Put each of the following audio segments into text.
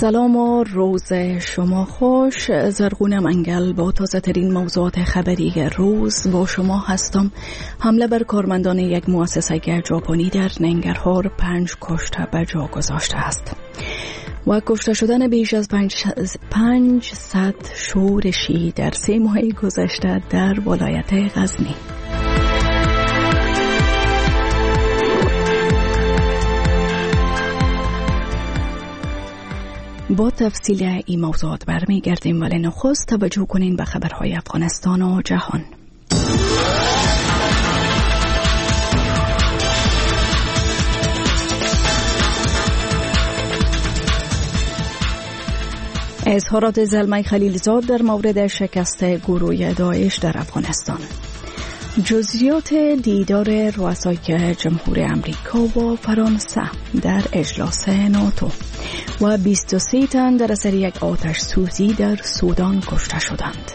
سلام و روز شما خوش. زرغون منگل با تازه ترین موضوعات خبری روز با شما هستم. حمله بر کارمندان یک مؤسسه ژاپنی در ننگرهار 5 کشته به جا گذاشته است و کشته شدن بیش از 500 شورشی در 3 ماه گذشته در ولایت غزنی. با تفصیل این موضوعات برمیگردیم، ولی نخست توجه کنین به خبرهای افغانستان و جهان. اظهارات زلمه خلیلزاد در مورد شکست گروه داعش در افغانستان. جزئیات دیدار رؤسای جمهور امریکا با فرانسه در اجلاس ناتو و 23 تن در اثر یک آتش سوزی در سودان کشته شدند.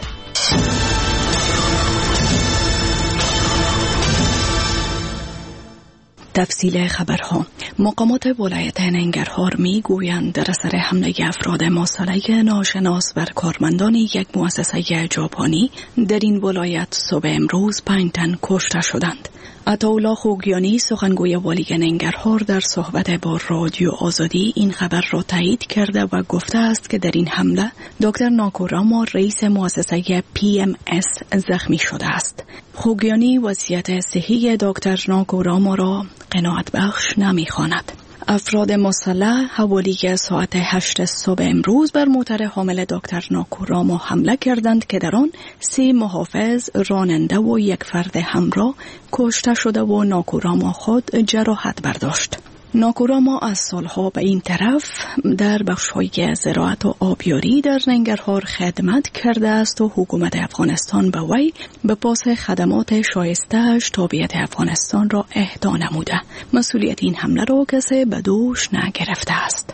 تفصیل خبرها. مقامات ولایت ننگرهار میگویند در اثر حمله افراد مسلح ناشناس بر کارمندان یک مؤسسه ژاپنی در این ولایت صبح امروز 5 تن کشته شدند. عطاالله خوگیانی سخنگوی والی ننگرهار در صحبت با رادیو آزادی این خبر را تایید کرده و گفته است که در این حمله دکتر ناکوراما رئیس مؤسسه PMS زخمی شده است. خوگیانی وضعیت صحی دکتر ناکوراما را قناعت بخش نمی‌خواند. افراد مسلح حوالی ساعت 8 صبح امروز بر موتر حامل دکتر ناکوراما حمله کردند که در آن 3 محافظ، راننده و یک فرد همراه کشته شده و ناکوراما خود جراحت برداشت. ناکوراما از سالها به این طرف در بخش‌های زراعت و آبیاری در ننگرهار خدمت کرده است و حکومت افغانستان به وی به پاس خدمات شایسته‌اش تابعیت افغانستان را اهدا نموده. مسئولیت این حمله را کسی به دوش نگرفته است.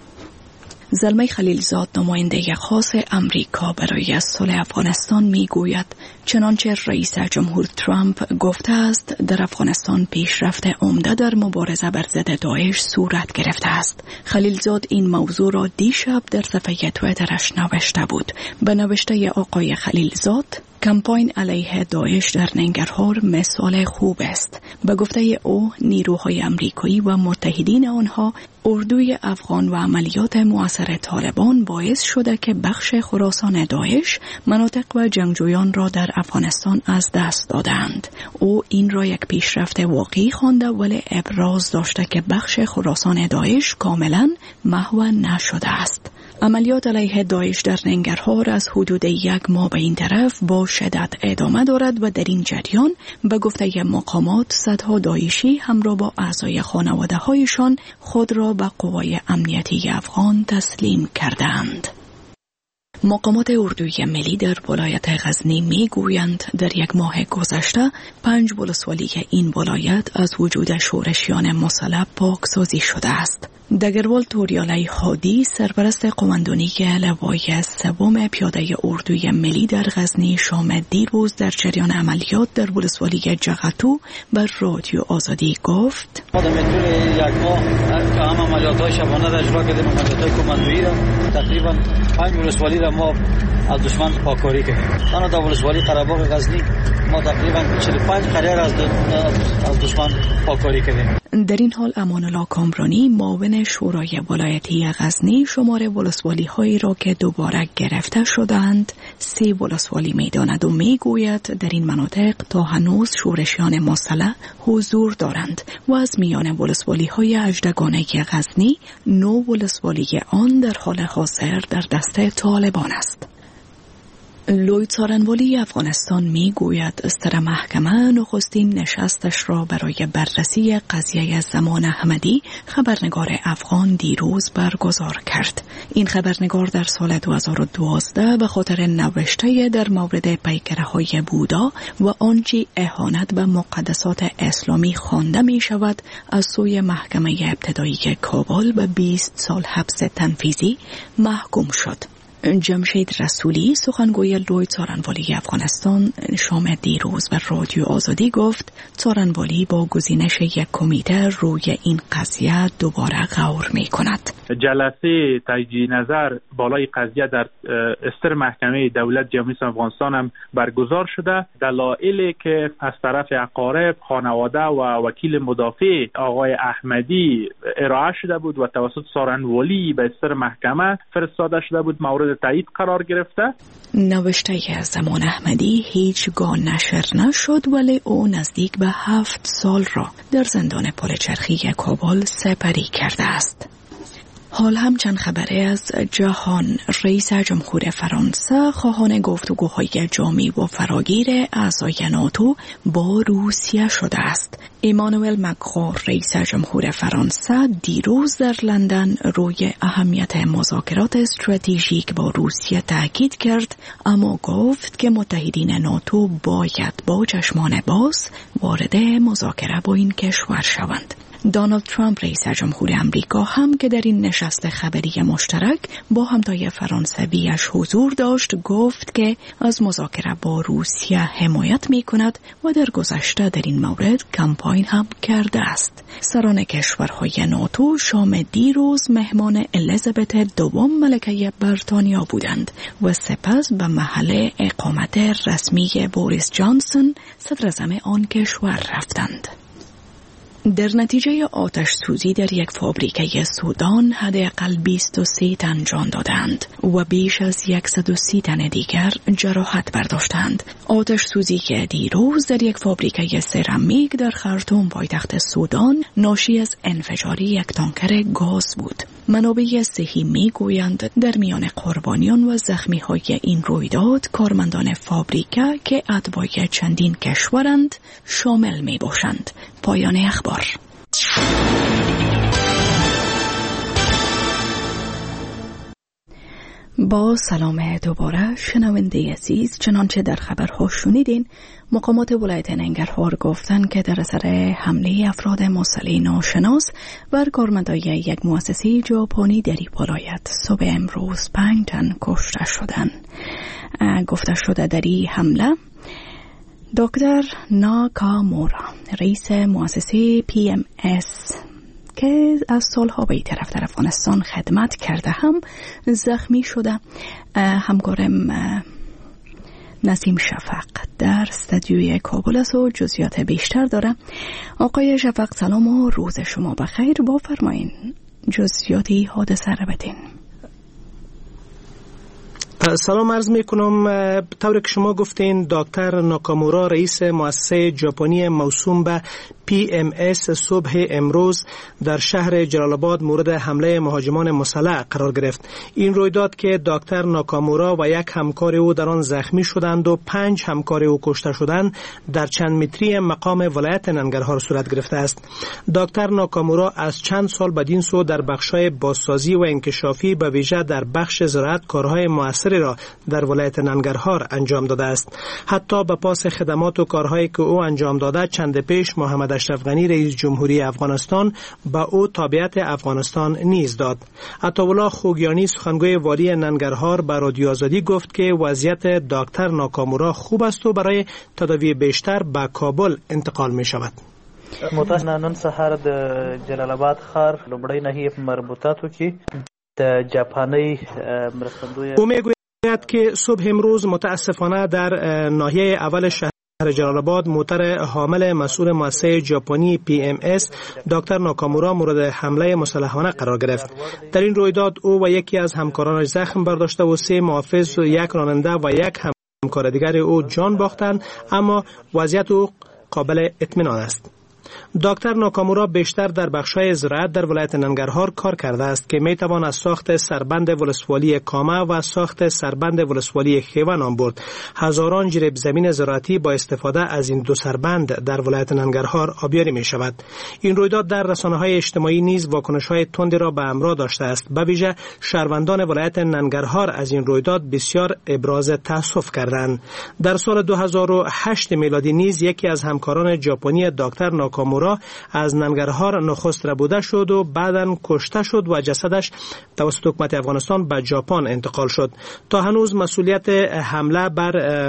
زلمه خلیلزاد نماینده خاص امریکا برای صلح افغانستان میگوید چنانچه رئیس جمهور ترامپ گفته است در افغانستان پیشرفت عمده در مبارزه بر ضد داعش صورت گرفته است. خلیلزاد این موضوع را دیشب در صفحه توییترش نوشته بود. به نوشته آقای خلیلزاد، کمپاین علیه داعش در ننگرهار مثال خوب است. به گفته او، نیروهای امریکایی و متحدین آنها اردوی افغان و عملیات مؤثر طالبان باعث شده که بخش خراسان داعش مناطق و جنگجویان را در افغانستان از دست دادند. او این را یک پیشرفت واقعی خوانده، ولی ابراز داشته که بخش خراسان داعش کاملا محو نشده است. عملیات علیه داعش در ننگرهار از حدود 1 ماه به این طرف با شدت ادامه دارد و در این جریان به گفته مقامات صدها داعشی همراه با اعضای خانواده هایشان خود را به قوای امنیتی افغان تسلیم کردند. مقامات اردوی ملی در ولایت غزنی میگویند در 1 ماه گذشته 5 ولسوالی این ولایت از وجود شورشیان مسلح پاکسازی شده است. دگروال توریالی هادی، سرپرست قماندانی لوای 3 پیاده اردوی ملی در غزنی، شام دیروز در جریان عملیات در ولسوالی جغتو بر رادیو آزادی گفت: ما در طول 1 ماه هم عملیات‌های شبانه را اجرا کردیم. عملیات‌های کماندویی را تقریبا 5 ولسوالی را ما از دشمن پاکاری کردیم. تنها در ولسوالی قره‌باغ غزنی ما تقریبا 45 قریه را از دشمن پاکاری کردیم. در این حال امان الله کامرانی، معاون شورای ولایتی غزنی، شمار ولسوالی هایی را که دوباره گرفته شدند 3 ولسوالی میداند و میگوید در این مناطق تا هنوز شورشیان مسلح حضور دارند و از میان ولسوالی های اژدگانه غزنی 9 ولسوالی آن در حال حاضر در دست طالبان است. لوی څارنوالی افغانستان میگوید استر محکمه نخستین نشستش را برای بررسی قضیه زمان احمدی خبرنگار افغان دیروز برگزار کرد. این خبرنگار در سال 2012 به خاطر نوشته در مورد پیکره‌های بودا و آنچه اهانت به مقدسات اسلامی خوانده می شود از سوی محکمه ابتدایی کابل به 20 سال حبس تنفیذی محکوم شد. جمشید رسولی سخنگوی لوی څارنوالی افغانستان شام دیروز به رادیو آزادی گفت څارنوالی با گزینش یک کمیته روی این قضیه دوباره غور می کند. جلسه تجدید نظر بالای قضیه در استر محکمه دولت جمهوری اسلامی افغانستان هم برگزار شده. دلایلی که از طرف اقارب، خانواده و وکیل مدافع آقای احمدی ارائه شده بود و توسط څارنوالی به استر محکمه فرستاده شده بود مورد تایید قرار گرفته. نوشته زمان احمدی هیچگاه نشر نشد ولی او نزدیک به 7 سال را در زندان پلچرخی کابل سپری کرده است. حال هم چند خبره از جهان. رئیس جمهور فرانسه خواهان گفتگوهای جامع و فراگیر اعضای ناتو با روسیه شده است. ایمانوئل مکرون رئیس جمهور فرانسه دیروز در لندن روی اهمیت مذاکرات استراتژیک با روسیه تاکید کرد، اما گفت که متحدین ناتو باید با چشمان باز وارد مذاکره با این کشور شوند. دونالد ترامپ رئیس جمهور امریکا هم که در این نشست خبری مشترک با همتای فرانسویش حضور داشت گفت که از مذاکره با روسیه حمایت می کند و در گذشته در این مورد کمپاین هم کرده است. سران کشورهای ناتو شام دیروز مهمان الیزابت دوم ملکه بریتانیا بودند و سپس به محل اقامت رسمی بوریس جانسون صدر اعظم آن کشور رفتند. در نتیجه آتش سوزی در یک فابریکه سودان حداقل 23 تن جان دادند و بیش از 130 تن دیگر جراحت برداشتند. آتش سوزی که دیروز در یک فابریکه سرامیک در خرطوم پایتخت سودان ناشی از انفجار یک تانکر گاز بود. منابع صحی میگویند در میان قربانیان و زخمی‌های این رویداد کارمندان فابریکه که اتباع چندین کشورند شامل میباشند. پایان اخبار. با سلام دوباره شنونده عزیز، چنانچه در خبرها شنیدین مقامات ولایت ننگرهار گفتند که در اثر حمله افراد مسلح ناشناس بر کارمندان یک مؤسسه ژاپنی در این ولایت صبح امروز 5 تن کشته شدند. گفته شده در این حمله دکتر ناکامورا رئیس مؤسسه PMS که از سالها به این طرف در افغانستان خدمت کرده هم زخمی شده. همکارم نسیم شفق در استودیوی کابل است و جزئیات بیشتر داره. آقای شفق سلام و روز شما بخیر. بفرمایین جزئیات حادثه را بدین. سلام عرض می کنم. طوری که شما گفتین دکتر ناکامورا رئیس مؤسسه ژاپنی موسوم به PMS صبح امروز در شهر جلال آباد مورد حمله مهاجمان مسلح قرار گرفت. این رویداد که دکتر ناکامورا و یک همکار او در آن زخمی شدند و 5 همکار او کشته شدند در چند متری مقام ولایت ننگرهار صورت گرفته است. دکتر ناکامورا از چند سال بدین سو در بخش‌های بازسازی و انکشافی به ویژه در بخش زراعت کارهای موثری را در ولایت ننگرهار انجام داده است. حتی به پاس خدمات و کارهایی که او انجام داده چند پیش محمد اشرف غنی رئیس جمهوری افغانستان با او تابعیت افغانستان نیز داد. عطاالله خوگیانی سخنگوی والی ننگرهار به رادیو آزادی گفت که وضعیت دکتر ناکامورا خوب است و برای تداوی بیشتر به کابل انتقال می شود. متاسفانه نن سهار د جلال آباد ښار لومړی ناحیه په مربوطاتو کې د جاپانی مرستندوی او میگوید که صبح امروز متاسفانه در ناحیه اول شهر جلال آباد موتر حامل مسئول مؤسسه ژاپنی PMS دکتر ناکامورا مورد حمله مسلحانه قرار گرفت. در این رویداد او و یکی از همکارانش زخم برداشته و 3 محافظ و 1 راننده و 1 همکار دیگر او جان باختند، اما وضعیت او قابل اطمینان است. دکتر ناکامورا بیشتر در بخش‌های زراعت در ولایت ننگرهار کار کرده است که میتوان از ساخت سربند ولسوالی کامه و ساخت سربند ولسوالی خیوه نام برد. هزاران جریب زمین زراعتی با استفاده از این 2 سربند در ولایت ننگرهار آبیاری می شود. این رویداد در رسانه‌های اجتماعی نیز واکنش‌های تندی را به همراه داشته است. به ویژه شهروندان ولایت ننگرهار از این رویداد بسیار ابراز تأسف کردند. در سال 2008 میلادی نیز یکی از همکاران ژاپنی دکتر ناکامورا از ننگرهار نخست ربوده شد و بعداً کشته شد و جسدش توسط حکومت افغانستان به ژاپن انتقال شد. تا هنوز مسئولیت حمله بر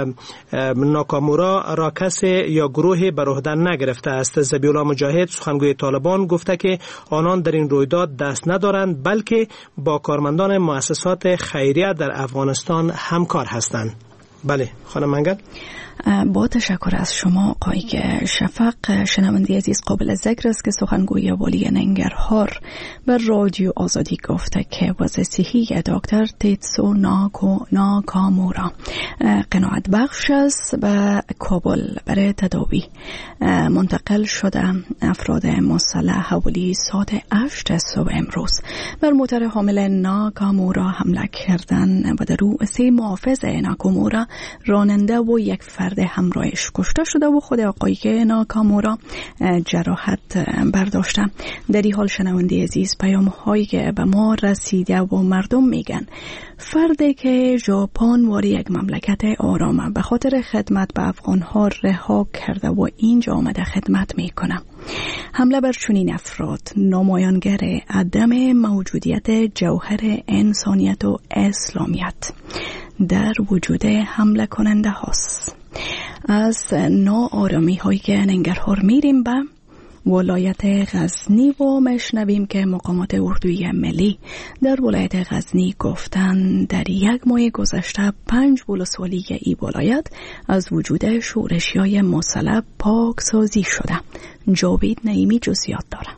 ناکامورا را کسی یا گروهی بر عهده نگرفته است. ذبیح الله مجاهد سخنگوی طالبان گفته که آنان در این رویداد دست ندارند بلکه با کارمندان مؤسسات خیریه در افغانستان همکار هستند. بله خانم منگل. با تشکر از شما آقای شفق. شنونده عزیز قابل ذکر است که سخنگوی والی ننگرهار بر رادیو آزادی گفته که وضع صحی دکتر تیتسو ناکامورا قناعت بخش است و کابل برای تداوی منتقل شده. افراد مسلح حوالی ساعت 8 صبح امروز بر موتر حامل ناکامورا حمله کردن و در او 3 محافظ ناکامورا راننده و یک فرد همراهش کشته شده و خود آقای ناکامورا جراحت برداشته. در این حال شنونده عزیز پیام هایی که به ما رسیده و مردم میگن فردی که ژاپن واری یک مملکت آرامه به خاطر خدمت به افغانها رها کرده و اینجا آمده خدمت میکنه. حمله بر چنین افراد نمایانگر عدم موجودیت جوهر انسانیت و اسلامیت در وجود حمله کننده هاست. از ناآرامی هایی که ننگرهار میریم به ولایت غزنی و مشنویم که مقامات اردوی ملی در ولایت غزنی گفتند در 1 ماه گذشته 5 ولسوالی این ولایت از وجود شورشیای مسلح پاکسازی شده. جاوید نعیمی جزئیات داره.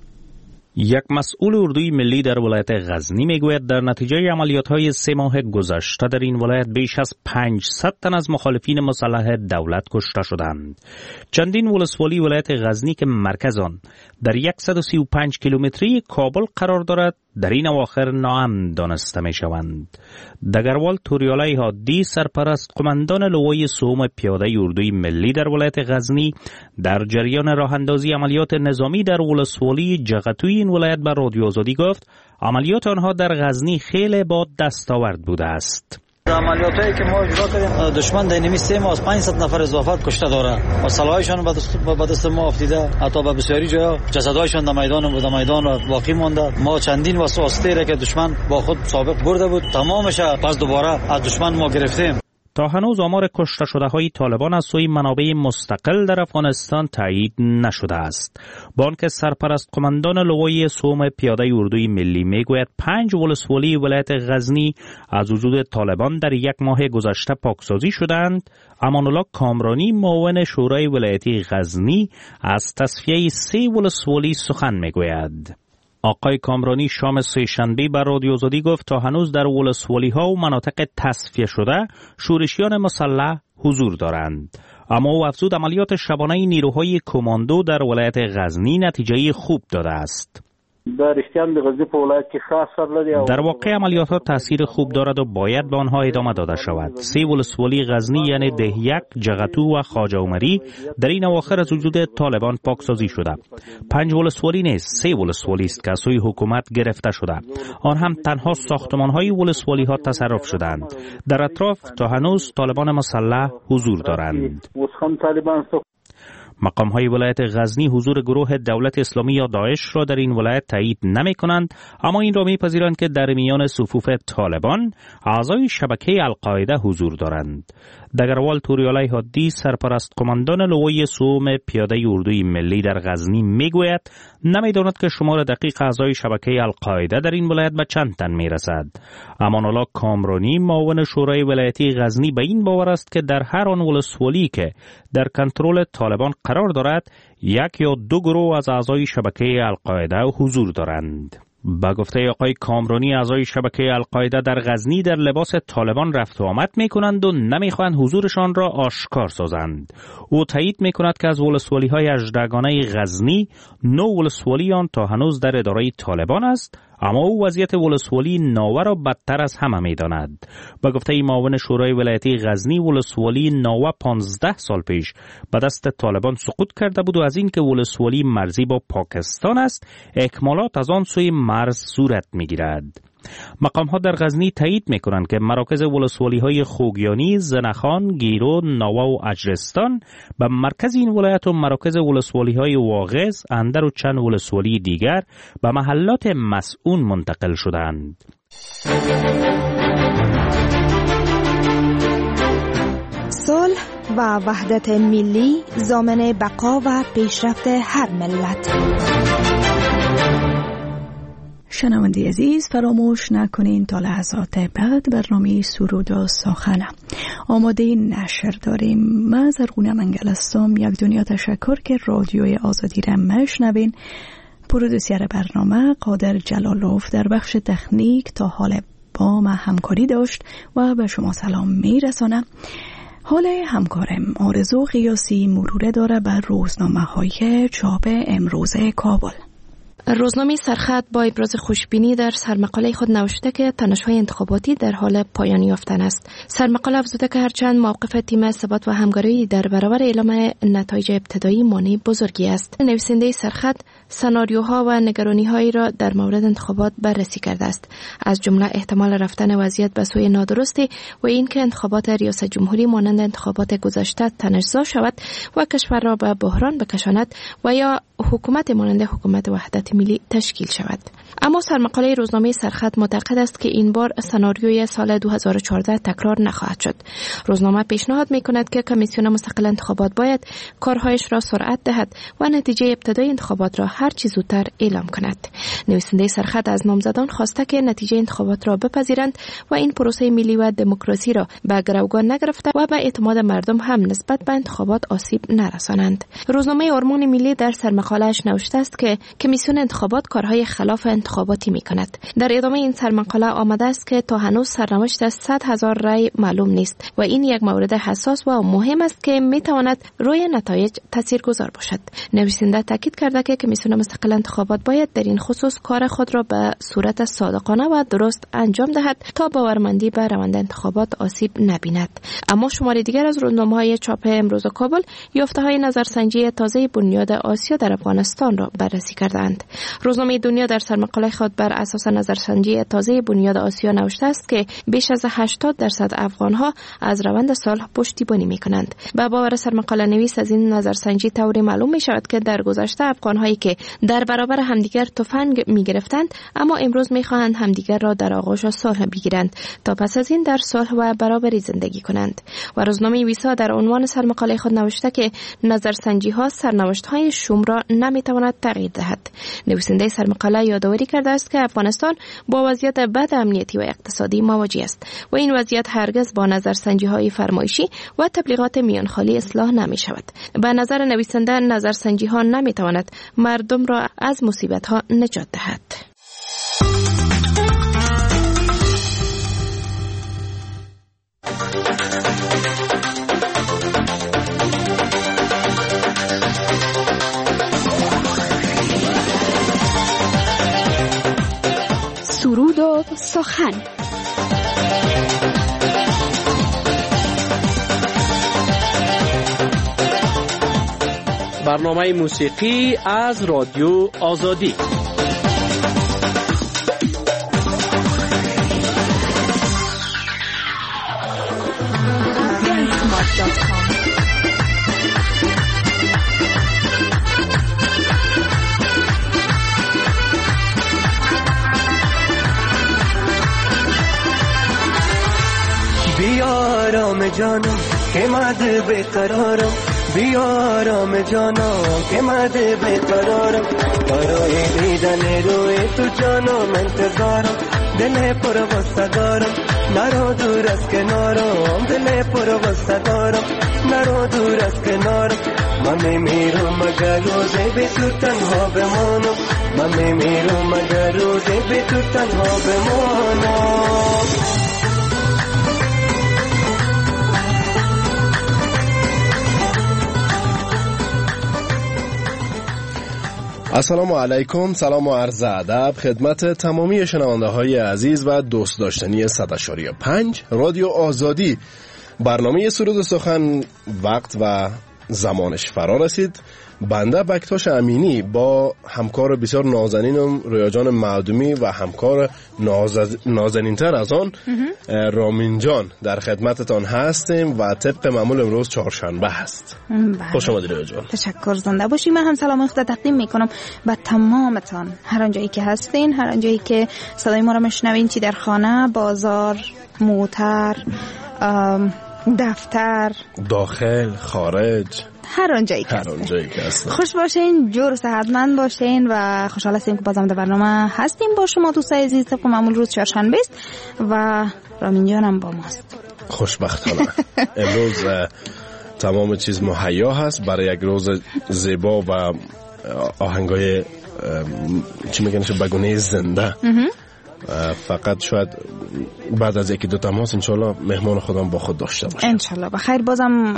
یک مسئول اردوی ملی در ولایت غزنی میگوید در نتیجه عملیات‌های 3 ماه گذشته در این ولایت بیش از 500 تن از مخالفین مسلح دولت کشته شدند. چندین ولسوالی ولایت غزنی که مرکز آن در 135 کیلومتری کابل قرار دارد در این اواخر ناامن دانسته می شوند. دگروال توریالای هادی سرپرست قماندان لوای سوم پیاده اردوی ملی در ولایت غزنی در جریان راه اندازی عملیات نظامی در ولسوالی جغتوی این ولایت بر رادیو آزادی گفت عملیات آنها در غزنی خیلی با دستاورد بوده است. عملیاتی که ما اجرا کردیم دشمن در نمی 3 ماه از 500 نفر اضافه کشته داره و سلاحشان به دست ما افتیده. حتی به بسیاری جاها جسدهایشان در میدان باقی مانده. ما چندین وسوسه که دشمن با خود سابق برده بود تمامش پس دوباره از دشمن ما گرفتیم. تا هنوز آمار کشته شده های طالبان از سوی منابع مستقل در افغانستان تایید نشده است. بانک سرپرست قماندان لوای سوم پیاده اردوی ملی میگوید 5 ولسوالی ولایت غزنی از وجود طالبان در 1 ماه گذشته پاکسازی شدند. امان الله کامرانی معاون شورای ولایتی غزنی از تصفیه 3 ولسوالی سخن میگوید. آقای کامرانی شام سه‌شنبه بر رادیو آزادی گفت تا هنوز در ولسوالی‌ها و مناطق تصفیه شده شورشیان مسلح حضور دارند. اما او افزود عملیات شبانه نیروهای کماندو در ولایت غزنی نتیجه خوب داده است. در واقع عملیات ها تاثیر خوب دارد و باید به آنها ادامه داده شود. 3 ولسوالی غزنی یعنی دهیک، جغتو و خواجه عمری در این اواخر از وجود طالبان پاکسازی شده. 5 ولسوالی نیست، 3 ولسوالی است که از سوی حکومت گرفته شده. آن هم تنها ساختمان های ولسوالی ها تصرف شدند. در اطراف تا هنوز طالبان مسلح حضور دارند. مقام های ولایت غزنی حضور گروه دولت اسلامی یا داعش را در این ولایت تایید نمی کنند، اما این را می پذیرند که در میان صفوف طالبان اعضای شبکه القاعده حضور دارند. دگروال توریالای هادی سرپرست قماندان لوای سوم پیاده اردوی ملی در غزنی می گوید نمی داند که شمار دقیق اعضای شبکه القاعده در این ولایت به چند تن می رسد. امان الله کامرانی معاون شورای ولایتی غزنی به این باور است که در هر آن ولسوالی که در کنترل طالبان قرار دارد 1 یا 2 گروه از اعضای شبکه القاعده حضور دارند. با گفته آقای کامرانی اعضای شبکه القاعده در غزنی در لباس طالبان رفت و آمد می کنند و نمی خواهند حضورشان را آشکار سازند. او تایید می کند که از ولسوالی های اژدرگانه غزنی 9 ولسوالی آن تا هنوز در اداره طالبان است، اما او وضعیت ولسوالی ناوه را بدتر از همه می داند. با گفته معاون شورای ولایتی غزنی ولسوالی ناوه 15 سال پیش به دست طالبان سقوط کرده بود و از این که ولسوالی مرزی با پاکستان است اکمالات از آن سوی مرز صورت می گیرد. مقام‌ها در غزنی تایید می‌کنند که مراکز ولسوالی‌های خوگیانی، زنخان، گیرو، ناوا و اجرستان به مرکز این ولایت و مراکز ولسوالی‌های واغظ، اندر و چند ولسوالی دیگر به محلات مسئون منتقل شدند. صلح و وحدت ملی ضامن بقا و پیشرفت هر ملت. شنونده عزیز، فراموش نکنین تا لحظات بعد برنامه سرود و سخن آماده نشر داریم. من زرغونه منگل هستم. یک دنیا تشکر که رادیوی آزادی را مشنوین. پرودوسر برنامه قادر جلالوف در بخش تکنیک تا حال با ما همکاری داشت و به شما سلام میرسانم. حال همکارم آرزو قیاسی مروره داره بر روزنامه های چاپ امروز کابل. روزنامه سرخط با ابراز خوشبینی در سرمقاله خود نوشته که تنش‌های انتخاباتی در حال پایان یافتن است. سرمقاله افزوده که هرچند موقف تیم ثبات و همکاری در برابر اعلام نتایج ابتدایی مانع بزرگی است، نویسنده سرخط سناریوها و نگرانی‌هایی را در مورد انتخابات بررسی کرده است، از جمله احتمال رفتن وضعیت به سوی نادرستی و اینکه انتخابات ریاست جمهوری مانند انتخابات گذشته تنش‌زا شود و کشور را به بحران بکشاند و یا حکومت مانند حکومت وحدت ملی تشکیل شود. اما سرمقاله روزنامه سرخط معتقد است که این بار سناریوی سال 2014 تکرار نخواهد شد. روزنامه پیشنهاد می‌کند که کمیسیون مستقل انتخابات باید کارهایش را سرعت دهد و نتیجه ابتدای انتخابات را هر چه زودتر اعلام کند. نویسنده سرخط از نامزدان خواسته که نتیجه انتخابات را بپذیرند و این پروسه ملی و دموکراسی را به گروگان نگرفته و به اعتماد مردم هم نسبت به انتخابات آسیب نرسانند. روزنامه آرمان ملی در سرمقاله‌اش نوشته است که کمیسیون انتخابات کارهای خلاف انتخاباتی می‌کند. در ادامه این سرمقاله آمده است که تا هنوز سرنوشت 100,000 رای معلوم نیست و این یک مورد حساس و مهم است که می‌تواند روی نتایج تاثیرگذار باشد. نویسنده تاکید کرده که کمیسیون مستقل انتخابات باید در این خصوص کار خود را به صورت صادقانه و درست انجام دهد تا باورمندی به روند انتخابات آسیب نبیند. اما شماری دیگر از روزنامه‌های چاپ امروز کابل یافته‌های نظرسنجی تازه بنیاد آسیا در افغانستان را بررسی کردند. روزنامه دنیا در سرمقاله خود بر اساس نظرسنجی تازه بنیاد آسیا نوشته است که بیش از 80% افغان‌ها از روند صلح پشتیبانی می‌کنند. به باور سرمقاله نویس از این نظرسنجی طوری معلوم می‌شود که در گذشته افغان‌هایی که در برابر همدیگر تفنگ می‌گرفتند اما امروز می‌خواهند همدیگر را در آغوش صلح بگیرند تا پس از این در صلح و برابری زندگی کنند. و روزنامه ویسا در عنوان سرمقاله خود نوشته که نظرسنجی‌ها سرنوشت‌های شوم را نمی‌تواند تغییر دهد. نویسنده سرمقاله یادآوری کرده است که افغانستان با وضعیت بد امنیتی و اقتصادی مواجه است و این وضعیت هرگز با نظرسنجی‌های فرمایشی و تبلیغات میانخالی اصلاح نمی‌شود. به نظر نویسنده نظرسنجی‌ها نمی‌تواند مردم را از مصیبت‌ها نجات دهد. سرود و سخن. برنامه موسیقی از رادیو آزادی. بیارم جانم که مد بیقرارم، بیارم جانم که مد بیقرارم، برای دیدن روی تو جانم انتظارم، دل پر غصه دارم نرو دور از کنارم، دل پر غصه دارم نرو دور از کنارم، من میمیرم مگر روزی بی تو تنها بمانم، من میمیرم مگر روزی بی تو تنها بمانم. السلام علیکم، سلام و عرض ادب خدمت تمامی شنونده های عزیز و دوست داشتنی 100.5 رادیو آزادی. برنامه سرود و سخن وقت و زمانش فرا رسید. بنده بکتاش امینی با همکار بسیار نازنینم رویا جان معدومی و همکار نازنینتر از آن رامین جان در خدمتتان هستیم و طبق معمول امروز چهارشنبه هست. خوش آمدید رویا جان. تشکر، زنده باشی. من هم سلام خود تقدیم میکنم به تمامتان، هر آنجایی که هستین، هر آنجایی که صدای ما را میشنوین، چی در خانه، بازار، موتر، دفتر، داخل، خارج، هر آنجایی که هستین. خوش باشین، جور و صحتمند باشین و خوشحال هستیم که بازم در برنامه هستیم با شما دوستای عزیز. طبق معمول روز چهارشنبه است و رامین جان هم با ماست. خوشبختانه امروز تمام چیز مهیا هست برای یک روز زیبا و آهنگای چی میگن بگونه زنده. فقط شاید بعد از یکی دو تماس انشالله مهمان خودم با خود داشته باشم انشالله. بخیر. بازم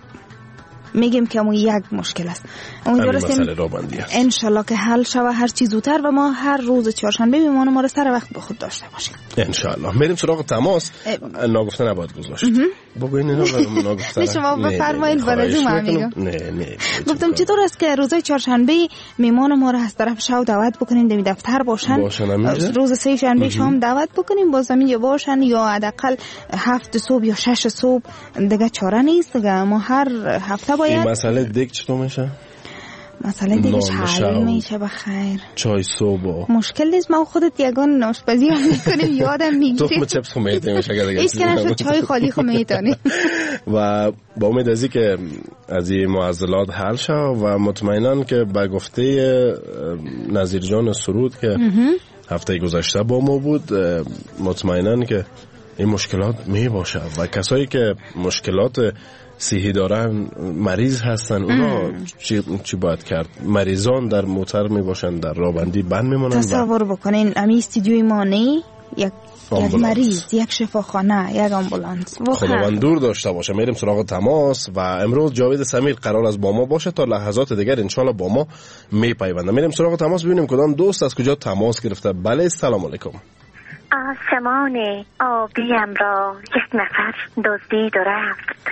میگیم که همون یک مشکل است، امیدوارم مسئله رابندی است انشالله که حل شود هر چیز زودتر و ما هر روز چهارشنبه میمون ما رو سر وقت با خود داشته باشیم انشالله. میریم سراغ تماس. ناگفته نباید گذاشت. بگوین اینو ناگفته. شما بفرمایید. برای ما میگم نه گفتم چطور است که روزای چهارشنبه میمان ما رو از طرف شو دعوت بکنین در دفتر باشن روز سه شنبه شام دعوت بکنیم باز همین باشن یا حداقل 7 صبح یا 6 صبح دیگه چاره نیست دیگه. ما هر هفته باید این مسئله دیگه چطور میشه؟ مسئله دیگه حل میشه. بخیر چای صبح مشکل نیست. ما خودت یگان آشپزی هم میکنیم یادم میگیره. تخم چپس خو میتونیم میشه دیگه هیچ کنه چای خالی خو میتونیم و با امید ازی که از این معضلات حل شه و مطمئناً که به گفته نظیر جان سرود که هفته گذشته با ما بود مطمئناً که این مشکلات می باشه و کسایی که مشکلات صحی دارن مریض هستن اونا چی باید کرد؟ مریضان در موتر می باشن در رابندی بند میمونن. تصور بکنین امی استودیوی ما نه یک مریض، یک شفاخانه، یک آمبولانس. خداوند دور داشته باشه. میریم سراغ تماس و امروز جاوید سمیر قرار است با ما باشه تا لحظات دیگر انشالله با ما میپیونده. میریم سراغ تماس ببینیم کدام دوست از کجا تماس گرفته. بله سلام علیکم. آسمان آبیم را یک نفر دزدید و رفت.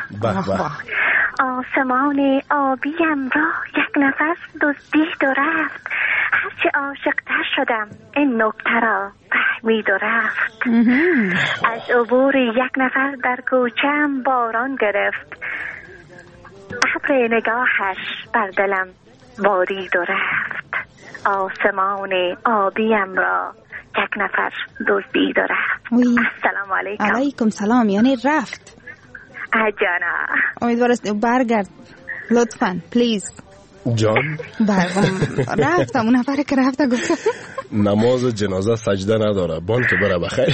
آسمان آبیم را یک نفر دزدید و رفت. هرچی عاشق‌تر شدم این نکته را فهمید و رفت. از عبور یک نفر در کوچه‌ام باران گرفت. ابر نگاهش بر دلم بارید و رفت. آسمان آبیم را یک نفر دزدید و رفت. السلام علیکم. علیکم سلام. یعنی رفت جانا. امیدوارم برگرد لطفاً پلیز جان. رفتم اون نفر که رفته گفتم نماز جنازه سجده نداره بان که بره بخیر.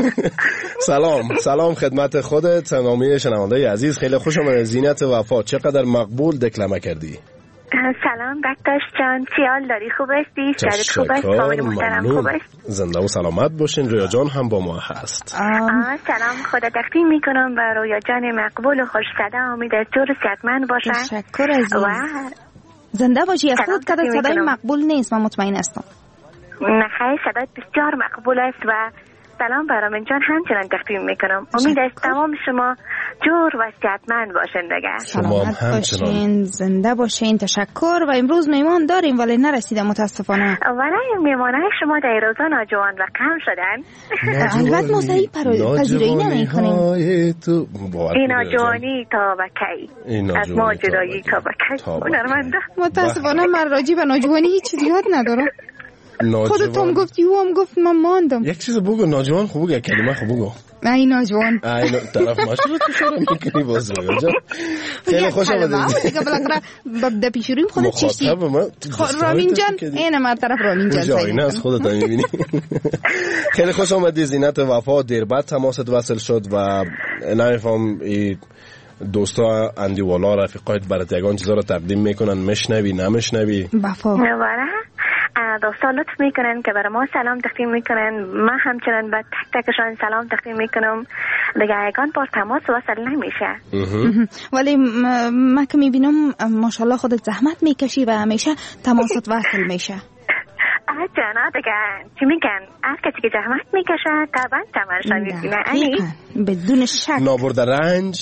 سلام خدمت خودت تمامی شنونده عزیز. خیلی خوش آمدید. زینت وفا چقدر مقبول دکلمه کردی. سلام بکتاش جان، چی حال داری؟ خوب هستی؟ شرایط خوب است؟ فامیل محترم خوب است؟ زنده و سلامت باشین. رویا جان هم با ما هست. سلام خدا تقدیم میکنم به رویا جان مقبول و خوش صدا. امید از جور صحتمند باشن. تشکر عزیز. زنده باشی. از خودت کدر صدای مقبول نیست من مطمئن هستم. نه خیلی صدایت بسیار مقبول است و سلام برام جان همچنان تقدیم میکنم. امید از تمام شما جور و صحتمند باشین دیگه. سلامت باشین، زنده باشین. تشکر. و امروز میمان داریم ولی نرسیدم متاسفانه. ولی میمانای شما در روزا ناجوان و کم شدن. البته ما صحیح پذیرایی نمیکنیم. این ناجوانی تا و کی از ما جدایی تا و کی. هنرمنده متاسفانه من راجع به ناجوانی هیچ چیزی یاد ندارم. خودت هم گفتی و هم گفت من ماندم. یک چیز بگو. ناجوان خوب بگو. کلمه خوب بگو. ای ناجوان. ای طرف ماشو تو شروع میکنی باز رویا جان. خیلی خوش آمدید. دیگه بالاخره باب پیشوریم خودت چشتی. رامین جان اینه ما طرف رامین جان سعی. اینا از خودت میبینی. خیلی خوش آمدید. زینت وفا دیر بعد تماست وصل شد و نمیفهم دوستا اندیوالا رفیقایت برات یگان چیزا رو تقدیم میکنن میشنوی نمیشنوی؟ وفا دوستا لطف میکنن که برای ما سلام تقدیم میکنن. من همچنان به تک تکشان سلام تقدیم میکنم. دیگه یگان بار تماس وصل نمیشه. ولی من که میبینم ماشاءالله خودت زحمت میکشی و همیشه تماست وصل میشه. جانا دیگه چی میگن؟ هر کسی که زحمت میکشه طبعا تماشا میبینه. بدون شک. نابرد رنج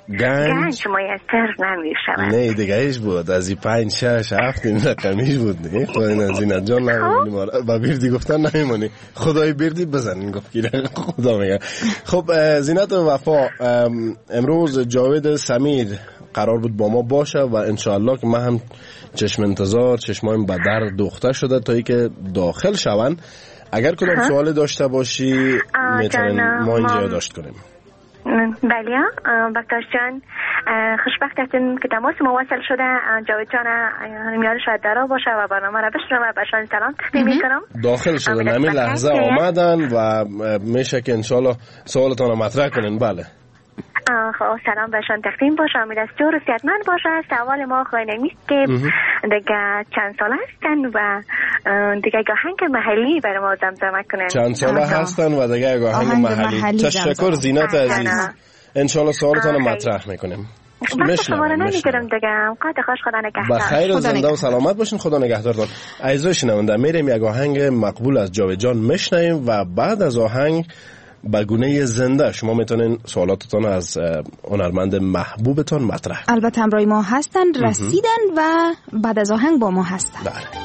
گنج میسر نمی شود. نه دیگه ایش بود از 5 6 7 این رقمیش بود دیگه. خدا زینت جان نمیمونی ما با بیردی گفتن نمیمونی، خدای بیردی بزنین گفت گیره خدا میگه. خب زینت و وفا، امروز جاوید سمیر قرار بود با ما باشه و انشاءالله که ما هم چشم انتظار چشمایم به در دوخته شده تا ای که داخل شون. اگر کدام سوال داشته باشی میتونیم ما اینجا داشت کنیم. بله بکتاش جان، خوشبخت هستیم که تماس مواصل شده. جاوید جان میارش و درا باشه و برنامه را بشنوه و بشان سلام تقدیم میکنم. داخل شده نمی لحظه آمدن و میشه که انشاءالله سوالتان مطرح کنین. بله خب سلام بهشان تقدیم باشه. امید است جور و صحتمند باشه. سوال ما خواهی نیست که دیگه چند ساله هستن و دیگه آهنگ محلی برای ما زمزمه کنن. چند ساله هستن و دیگه آهنگ محلی. تشکر زینت عزیز، انشالله سوالتان مطرح میکنیم. شما رو نمیگیرم دیگه. قد خوش خدا نگهدار. بخیر و زنده و سلامت باشین. خدا نگهدارتان. عزیزای شنونده، میریم یک آهنگ مقبول از جاوید جان میشنویم و بعد از آهنگ به گونه زنده شما میتونین سوالاتتان از هنرمند محبوبتان مطرح. البته همراه ما هستن، رسیدن و بعد از آهنگ با ما هستن. بله.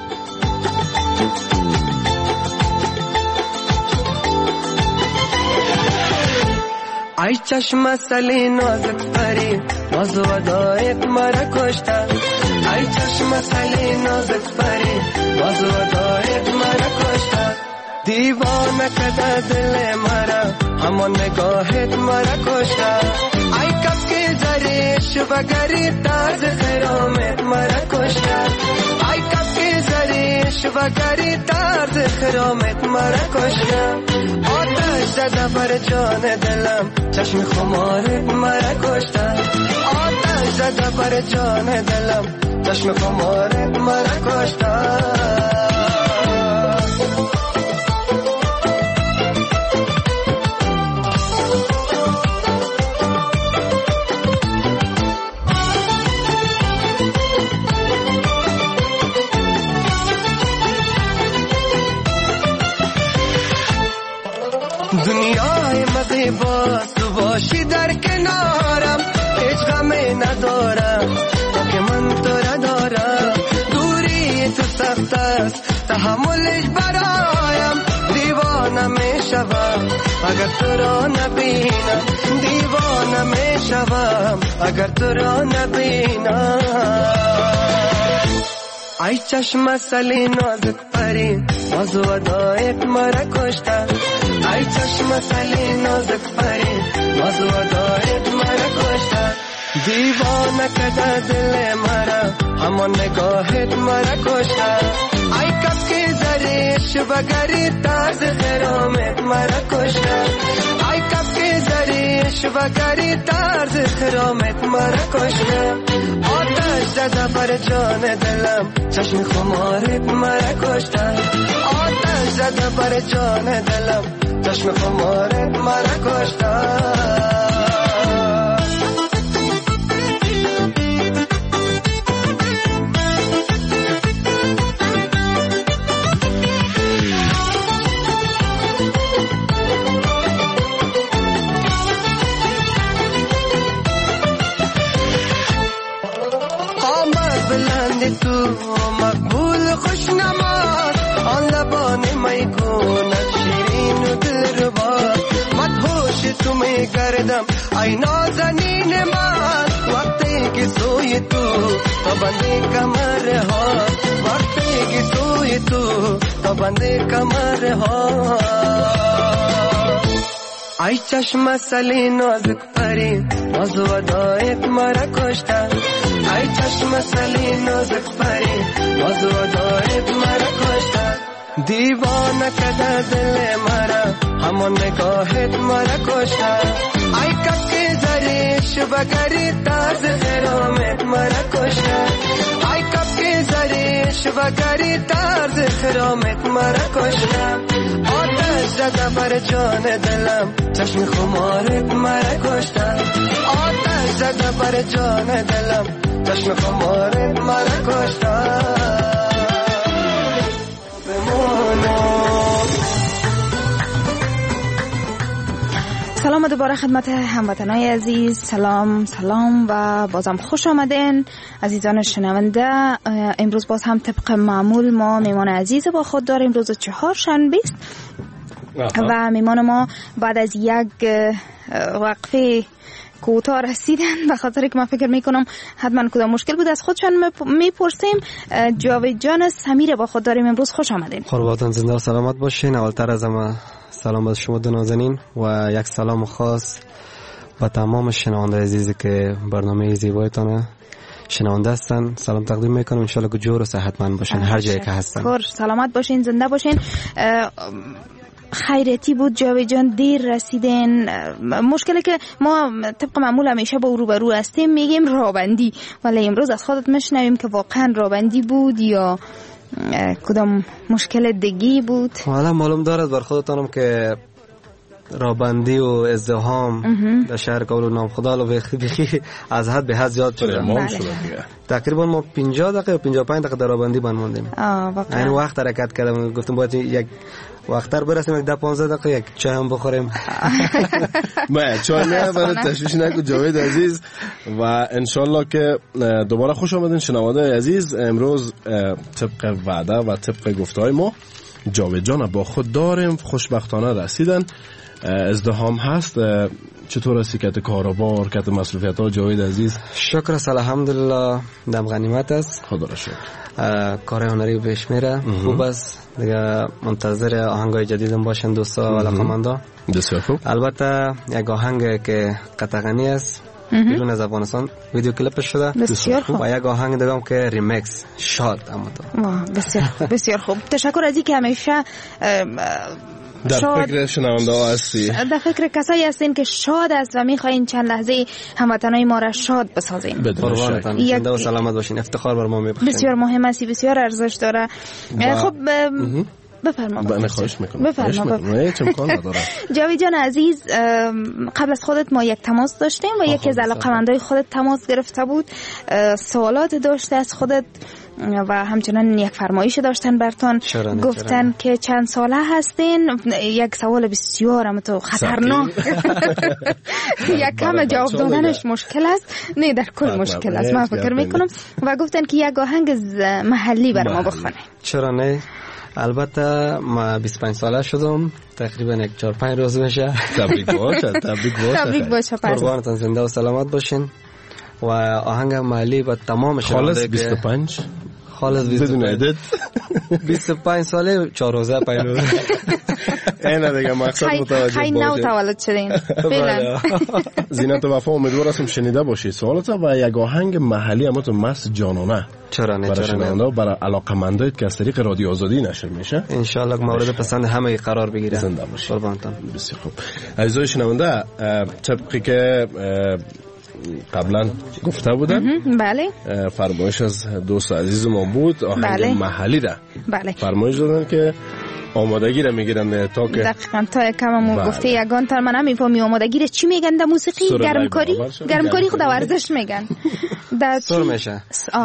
ای چشم سلی نازک پری ناز و دایت مرا کشته. ای چشم سلی نازک پری ناز و دایت مرا کشته. دیوانه کده دل مرا همون نگاهت مرا کشته. ای کف که زریش و گری تاز خرامت مرا کشته. ای کف که زریش و گری تاز خرامت مرا کشته. آتش زده بر جان دلم چشم خمارت مرا کشته. آتش زده بر جان دلم چشم خمارت مرا کشته. دنیای مغیبا تو باشی در کنارم، هیچ غمی ندارم که من تو را دارم. دوری تو سخت است تحملش برایم، دیوانه می شوم اگر تو را نبینم. دیوانه می شوم اگر تو را نبینم. ای چشم سلی نازک پری ناز و دایت مرا کشته. ای چشم سلی نازک پری ناز و دایت مرا کشته. دیوانه کده دل مرا همون نگاهت مرا کشته. ای کف که زریش و گری تاز خرامت مرا کشته. ای کف که زریش و گری تاز خرامت مرا کشته. آتش زده بر جان دلم چشم خمارت مرا کشته. آتش زده بر جان دلم چشم خمارت مرا کشته. تو مقبول خوش نماز آن لبان میگون شیرین و دلرباز. مدهوش تو میگردم ای نازنین من، وقتی که سوی تو بندی کمر ها. وقتی که سوی تو بندی کمر ها. ای چشم سلی نازک پری ناز و دایت مرا کشته. ای چشم سلی نازک پری ناز و دایت مرا کشته. دیوانه کده دل مرا همون نگاهت مرا کشته. ای کف که زریش و گری تاز خرامت مرا کشته. ای کف که زریش و گری تاز خرامت مرا کشته. آتش زده بر جان دلم چشم خمارت مرا کشته. آتش زده بر جان دلم چشم خمارت مرا کشته. سلام دوباره خدمت هموطنای عزیز. سلام و بازم خوش آمدین عزیزان شنونده. امروز باز هم طبق معمول ما میمان عزیز با خود داریم. روز چهارشنبه است و میمان ما بعد از یک وقفه کوتاه رسیدن، به خاطر که من فکر میکنم حتما کدام مشکل بود از خودشان میپرسیم. جاوید جان سمیر با خود داریم امروز. خوش آمدین. قربانتون زنده و سلامت باشین. اولتر از همه سلام از شما دو نازنین و یک سلام خاص به تمام شنونده عزیزی که برنامه زیبایتان شنونده هستن سلام تقدیم میکنم. ان شاء الله که جور و صحتمند باشین هر جایی که هستن. سلامت باشین، زنده باشین. خیرتی بود جاوید جان، دیر رسیدین. مشکلی که ما طبق معمول همیشه با روبرو هستیم میگیم رابندی، ولی امروز از خودت میشنویم که واقعا رابندی بود یا کدام مشکل دیگی بود؟ حالا معلوم دارد بر خودتانم که رابندی و ازدحام در شهر کابل و نامخدا رو بخی از حد به حد زیاد شده. تقریبا ما 50 دقیقه و 55 دقیقه در رابندی بماندیم. این وقت حرکت کردم، گفتم باید یک وقتر برسیم، یک 10-15 دقیقه یک چای هم بخوریم. ما چای نه برای تشویش نکن جاوید عزیز. و انشالله که دوباره خوش آمدین شنونده عزیز. امروز طبق وعده و طبق گفتهای ما جاوید جان با خود داریم. خوشبختانه رسیدن. ازدحام هست. چطور است کت کاروبار، کت مصروفیت ها جاوید عزیز؟ شکر است، الحمدلله دم غنیمت است. خدا را شکر. کار هنری پیش میره، خوب است دیگه. منتظر آهنگای جدیدم باشن دوستا و علاقه‌مندا. بسیار خوب. البته یک آهنگ که قطعاً است بیرون از افغانستان ویدیو کلیپش شده بسیار خوب. و یک آهنگ دیگه که ریمیکس شاد اما تو بسیار خوب. تشکر از اینکه همیشه در فکر شنونده ها هستی، در فکر کسایی هستین که شاد است و میخواین چند لحظه هموطنای ما را شاد بسازین. قربانتان زنده و سلامت باشین. افتخار بر ما میبخشین. بسیار مهم است، بسیار ارزش داره. خب بفرما. من خواهش میکنم. بفرما. چه امکان نداره. جاوید جان عزیز، قبل از خودت ما یک تماس داشتیم و یکی از علاقه‌مندای خودت تماس گرفته بود، سوالات داشته از خودت و همچنان یک فرمایش داشتن برتان. گفتن که چند ساله هستین. یک سوال بسیار هم تو خطرناک یک کم جواب دادنش مشکل است، نه در کل مشکل است من فکر میکنم. و گفتن که یک آهنگ محلی بر ما بخونه. چرا نه؟ البته ما 25 ساله شدم، تقریبا یک 4-5 روز میشه. تبریک باشه. قربانتان زنده و سلامت باشین. و آهنگ محلی با تمام شنونده خالص 25 خالص بدون عدد 25 ساله 4 روزه 5 روزه. اینا دیگه مقصد متوجه باشه. خیلی نو تولد شدین فعلا. زینت وفا امیدوار هستم شنیده باشی سوالات و یک آهنگ محلی اما تو مست جانانه. چرا نه؟ برای شنونده و برای علاقه‌مندای که از طریق رادیو آزادی نشر میشه ان شاء الله مورد پسند همه قرار بگیره. زنده باشی. قربانتان. بسیار خوب. عزیزای شنونده، طبقی که قبلا گفته بودن، بله، فرمایش از دوست عزیز ما بود آهنگ محلی را. بله، فرمایش دادن که آمادگی را میگیرن تا که دقیقاً تا کممون گفته یگان تا من نمیفهمی آمادگی را چی میگن در موسیقی. گرمکاری خود ورزش میگن. سر میشه.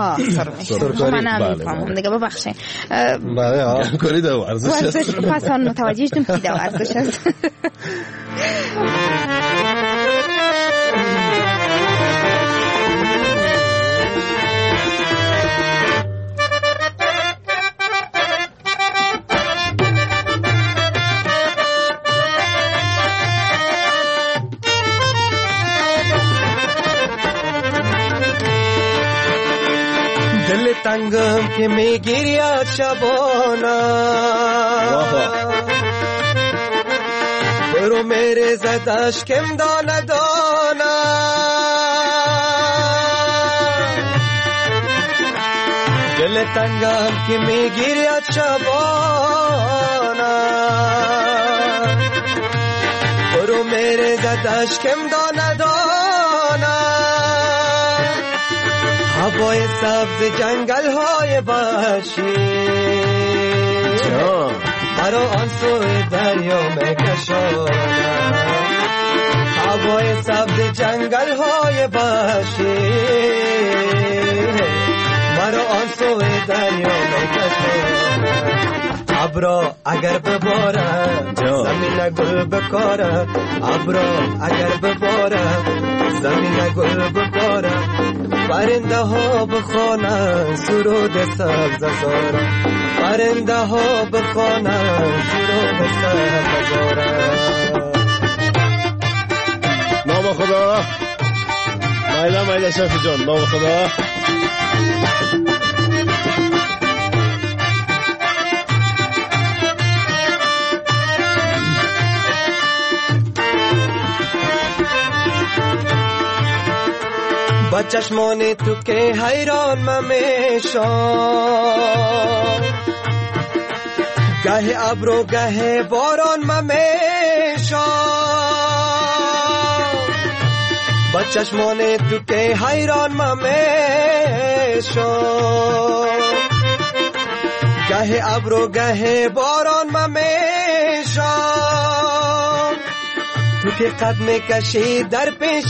سر من نمیفهمم دیگه، ببخشید. بله گرمکاری در ورزش است. پس آن متوجه شدم که در ورزش است. تنگم که میگیری از شبانا برو میره زدش کم دانه دانا دل تنگم که میگیری از شبانا برو میره زدش کم دانه دانا هوای سبز جنگل های باشی مرا آن سوی دریا میکشانم هوای سبز جنگل های باشی مرا آن سوی دریا میکشانم ابرا اگر بباره زمین گل بکاره ابرا اگر بباره زمین گل بکاره پرنده ها بخوانه سرود سبز زاره پرنده ها بخوانه سرود سبز زاره نام خدا مایده شفی جان نام خدا با چشمان تو که حیران ممیشم گه ابر و گه باران ممیشم با چشمان تو که حیران ممیشم گه ابر و گه باران ممیشم تو که قدم کشی در پیش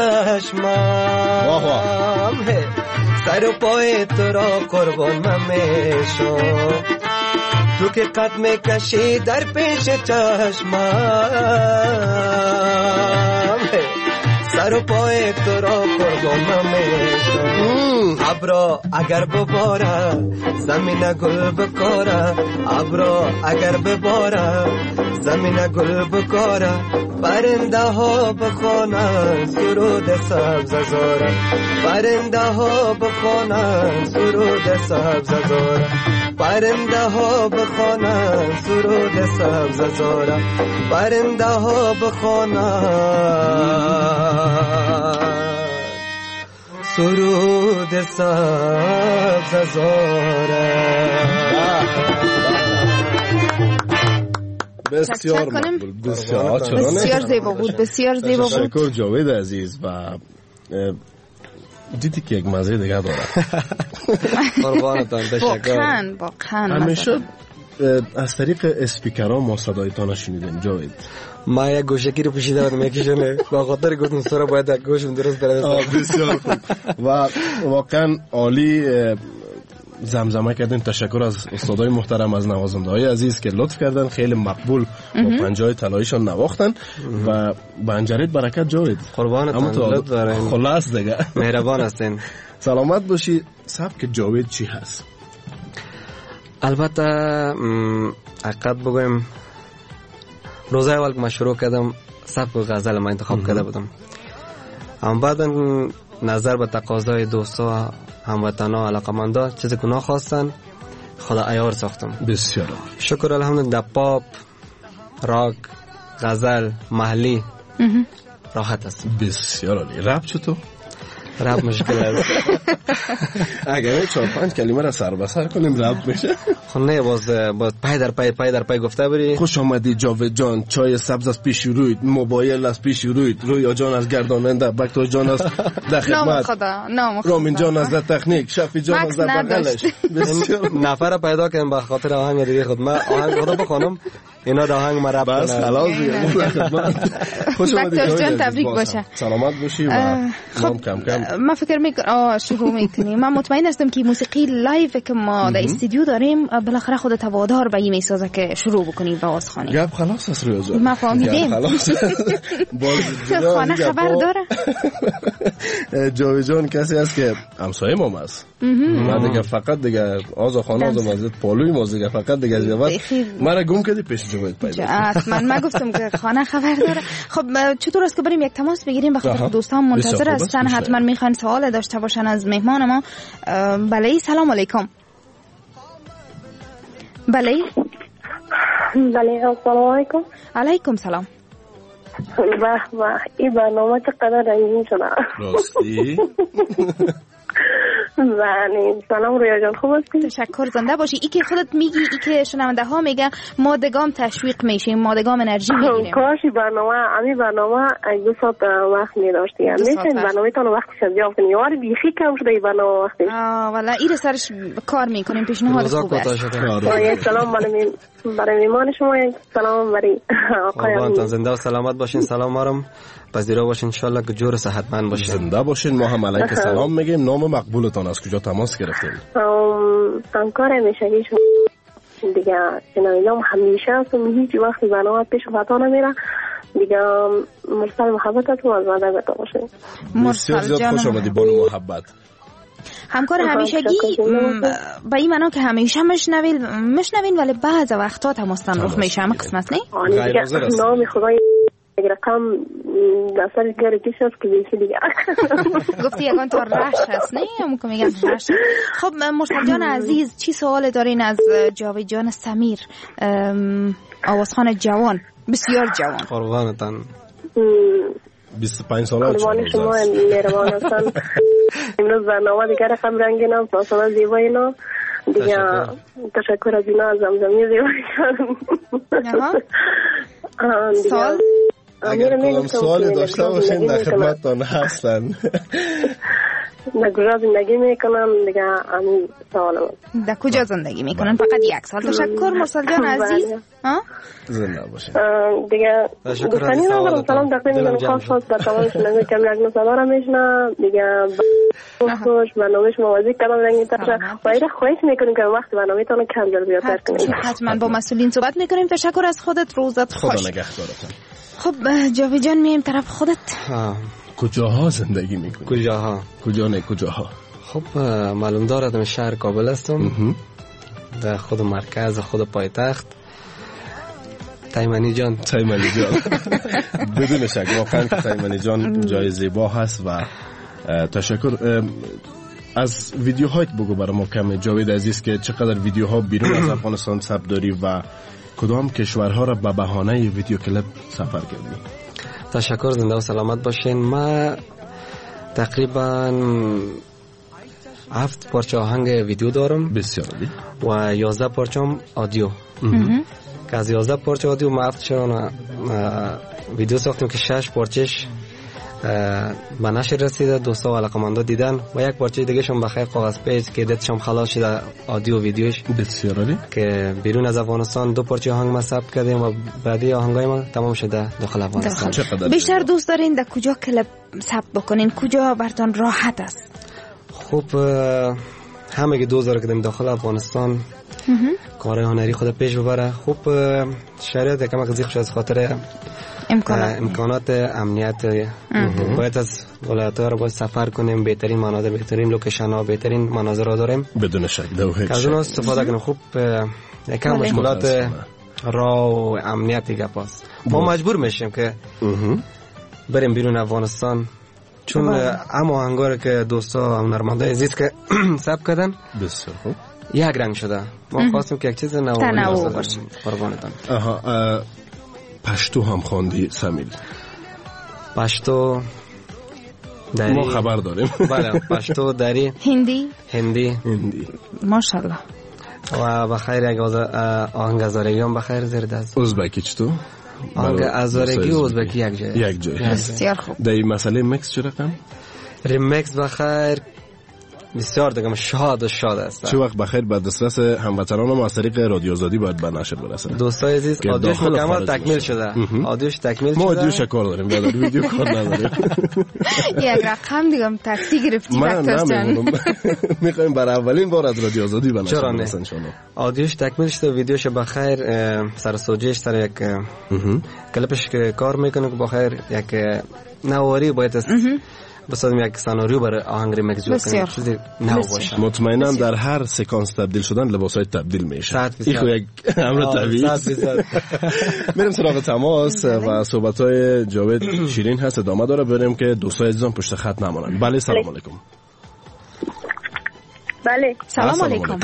چشمم سر و پای تو را قربان ممیشم تو که قدم کشی در پیش چشمم سر و پای تو را قربان ممیشم ابرا اگر بباره زمین گل بکاره ابرا اگر بباره زمین گل بکاره پرنده ها بخوانند سرود سبز زاره پرنده ها بخوانند سرود سبز زاره پرنده ها بخوانند سرود سبز زاره پرنده ها بخوانند سرود سبز زاره. بسیار مقبول بسیار زیبا بود بسیار زیبا بود. تشکر جاوید عزیز و دیدی که یک مزه دیگه داره. قربانتان تشکر. واقعا همیشه از طریق اسپیکرها ما صدایتان شنیدیم جاوید. ما یک گوشکی رو پوشیده بودم یکیشونه با خاطر گفتم سورا باید یک گوشم درست برده. بسیار خوب و واقعا عالی زمزمه کردین. تشکر از استادای محترم از نوازنده های عزیز که لطف کردن خیلی مقبول با پنجای طلاییشان نواختن و بنجرید برکت جاوید. قربانتان لطف دارین. خلاص دیگه مهربان هستین. سلامت باشی. سبک جاوید چی هست؟ البته حقیقت بگویم روزه اول که من شروع کردم سبک غزل من انتخاب کرده بودم، اما بعدا نظر به تقاضای دوستا هموطنا علاقمندا چیزی که نخواستن خدا عیار ساختم. بسیار شکر الحمدلله. پاپ، راک، غزل، محلی راحت است. بسیار عالی. رپ چطور؟ رپ مشکل است. اگر 4-5 کلمه را سر به سر کنیم رپ میشه. خب نه باز پای در پای گفته بری. خوش آمدی جاوید جان، چای سبز از پیش روید، موبایل از پیش روید، رویا جان از گرداننده، بکتو جان از در خدمت، نام خدا رامین جان از در تکنیک، شفی جان از در بغلش. نفر پیدا کردم به خاطر آهنگ دیگه. خود من آهنگ خدا بخونم اینا در آهنگ مرا بس خلاص دیگه. خوش آمدی جان، تبریک باشه. سلامت باشی و خب کم کم ما فکر میکنم شروع میکنیم. من مطمئن هستم که موسیقی لایو که ما در استودیو داریم بالاخره خودت وادار به این میسازه که شروع بکنیم با آوازخوانی. گپ خلاص است رویا جان. ما فهمیدیم. خانه خبر داره. جاوید جان کسی است که همسایه ما است. من دیگه فقط دیگه آزاخانه از مسجد پالوی ما دیگه فقط دیگه جواب مرا گم کردی پیش جاوید پیدا. من گفتم که خانه خبر داره. خب چطور است که بریم یک تماس بگیریم بخاطر دوستان منتظر هستن، حتما میخوان سوال داشته باشن از مهمان ما. بله سلام علیکم. بله السلام علیکم. علیکم سلام. واه این برنامه چقدر رنگین شده. راستی؟ بله سلام رویا جان، خوب هستی؟ تشکر، زنده باشی. ای که خودت میگی، ای که شنونده ها میگن، مادگام تشویق میشیم، مادگام انرژی میگیریم. کاشی امی برنامه 2 ساعت وقت میداشتی. میشه برنامه تان وقتش جواب کنی. یار بیخی کم شده این برنامه وقتی. والا این سرش کار میکنیم، پیشنهاد خوبه. سلام برای میمان شما، سلام برای آقایان. زنده و سلامت باشین. سلام آرام پذیرا باشین، انشالله که جور صحتمند باشین. زنده باشین. ما هم علیک سلام میگیم. نام مقبولتان از کجا تماس گرفتین؟ همکار همیشگی شما. دیگه شنویدم همیشه هستم، هیچ وقتی برنامه پیش خطا نمیره. دیگه مرسل محبتتون از من دقیقه باشه. بسیار زیاد خوش آمدی بانو محبت. همکار همیشگی با این معنا که همیشه مشنوین ولی بعض وقتا تماستان رخ میشه همه قسمت نه؟ غیر حاضر است. نام خدای رقم دستر گره کش هست که بیشی دیگه گفتی یکان تو رش هست نه؟ همون که میگن رش. خب مرسل جان عزیز چی سوال دارین از جاوید جان سمیر، آوازخان جوان، بسیار جوان؟ قربانتان. 25 ساله قربان شما مهربان هستن. امروز برنامه دیگه رقم رنگین هم فاصله زیبایی نا دیگه. تشکر از اینا، از زمزمی زیبایی سوال؟ اگر کدام سوالی داشته باشین در خدمتتان هستن. کجا زندگی میکنن دیگه همین سوال هم. در کجا زندگی میکنن؟ فقط یک سال. تشکر مرسل جان عزیز. زنده باشین دیگه. دوستانی ندارم سلام تقدیم میکنم خاص در تمام شنونده که یک نصدارم میشنه دیگه. خوش برنامهش موازی کردم رنگی تر و ایره خواهش میکنیم که وقت برنامه تانو کم جل بیاتر کنیم. حتما با مسئولین صحبت میکنیم. تشکر از خودت، روزت خوش. خدا نگهدارتان. خب جاوید جان میایم طرف خودت. کجاها زندگی میکنی؟ کجاها؟ خب معلوم دارد من شهر کابل هستم، در خود مرکز خود پایتخت. تایمانی جان بدون شک واقعا تایمانی جان جای زیبا هست و تشکر. از ویدیوهایت بگو برای ما کم جاوید عزیز که چقدر ویدیوها بیرون از افغانستان ثبت داری و کدام کشورها را به بهانه ویدیو کلیپ سفر کردی؟ تشکر، زنده و سلامت باشین. ما تقریبا 7 پارچه آهنگ ویدیو دارم. بسیار عالی. و 11 پارچه آدیو. که از 11 پارچه آدیو ما 7 شون ویدیو ساختیم که 6 پارچهش به نشر رسیده، دوستا و علاقمندا دیدن و یک پارچه دیگه شون بخیر کاغذ پیج که دیدشم خلاص شده آدیو ویدیوش. بسیار عالی. که بیرون از افغانستان 2 پارچه آهنگ ما ثبت کردیم و بعدی آهنگای ما تمام شده داخل افغانستان. بیشتر دوست دارین در کجا کلیپ ثبت بکنین؟ کجا براتون راحت است؟ خب همه که دوست داره که داخل افغانستان کار هنری خود پیش ببره. خب شرایط کمک زیاد شد از خاطر امکانات امنیت. باید از ولایت‌ها رو باید سفر کنیم، بهترین مناظر، بهترین لوکیشن‌ها، بهترین مناظر رو داریم بدون شک. از اون استفاده کنیم. خب یکم مشکلات راه و امنیتی گپاست. ما مجبور میشیم که بریم بیرون افغانستان، چون اما هنگاره که دوستا هنرمندای عزیز که ثبت کردن بسیار خوب یک رنگ شده. ما خواستیم که یک چیز تنوع باشه. قربانتان. پشتو هم خواندی سمیل؟ پشتو دری ما خبر داریم. بله پشتو دری. هندی ماشاءالله. و بخیر یک آهنگ ازارگی هم بخیر زیر دست. ازبکی چطور؟ آهنگ ازارگی و ازبکی یک جای. بسیار خوب. در این مسئله مکس چه رقم؟ ریمکس بخیر بسیار دیگه شاد است. چه وقت بخیر به دسترس هموطنان ما از طریق رادیو آزادی باید به نشر برسه. دوستای عزیز آدیوش مکمل تکمیل شده. آدیوش تکمیل شده. ما آدیوش کار داریم، بعد ویدیو کار نداریم. یک رقم دیگه تاکسی گرفتی دکتر جان. میخوایم برای اولین بار از رادیو آزادی به نشر برسه ان شاء الله. آدیوش تکمیل شده، ویدیوش بخیر سر سوجهش سر یک کلیپش کار میکنه که بخیر یک نواری باید است. بسازیم یک سناریو برای آهنگ ریمیکس جور کنیم، چیزی نو باشه. مطمئنا در هر سکانس تبدیل شدن لباسای تبدیل میشه. این یک امر طبیعی است. میریم سراغ تماس و صحبت‌های جاوید شیرین هست، ادامه داره. بریم که دوستای عزیزم پشت خط نمونن. بله سلام علیکم. بله سلام علیکم.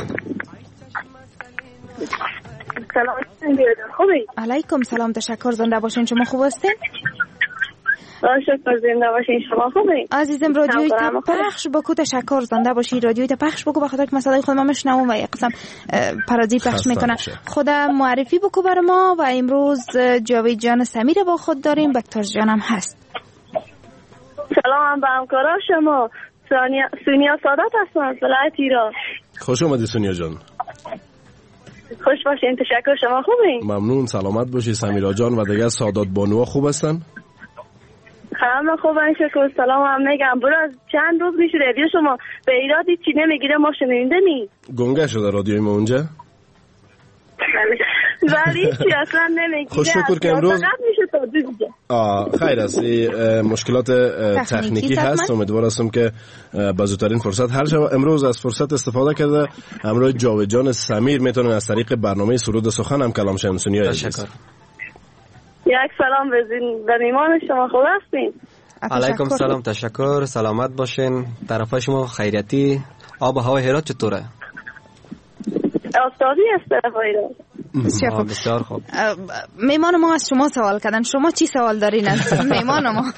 سلام خوبی؟ علیکم سلام، تشکر. زنده باشین. شما خوب هستین؟ شکر، زنده باشین. شما خوبی؟ عزیزم رادیوی پخش بکو. تشکر، زنده باشی. رادیوی پخش بکو بخاطر که مسئله خود ما میشنوم و یک قسم پرازی پخش میکنه. خدا معرفی بکو بر ما. و امروز جاوید جان سمیر با خود داریم، بکتر جانم هست. سلام به همکارا شما. سونیا سادات هستم از ولایت ایران. خوش اومدی سونیا جان. خوش باشین. تشکر. شما خوبین؟ ممنون، سلامت باشی. سمیرا جان و دیگه سادات بانوها خوب هستن؟ همه خوبن شکر. سلام هم میگم. برو از چند روز میشه رادیو شما به ایرادی چی نمیگیره، ما شنونده نی. گنگه شده رادیوی ما اونجا؟ ولی چی اصلا نمیگیره. خوش شکر که امروز فقط میشه تا خیر است. مشکلات تکنیکی هست. امیدوار هستم که با زودترین فرصت حل شود. امروز از فرصت استفاده کرده همراه جاوید جان سمیر میتونن از طریق برنامه سرود سخن هم کلام شناسونی های تشکر. یک سلام به میمان شما. خوب هستین؟ علیکم سلام. تشکر. سلامت باشین. طرفای شما خیریتی؟ آب و هوای هرات چطوره؟ آفتابی است طرفای هرات. بسیار خوب. میمان ما از شما سوال کردن. شما چی سوال دارین از میمان ما؟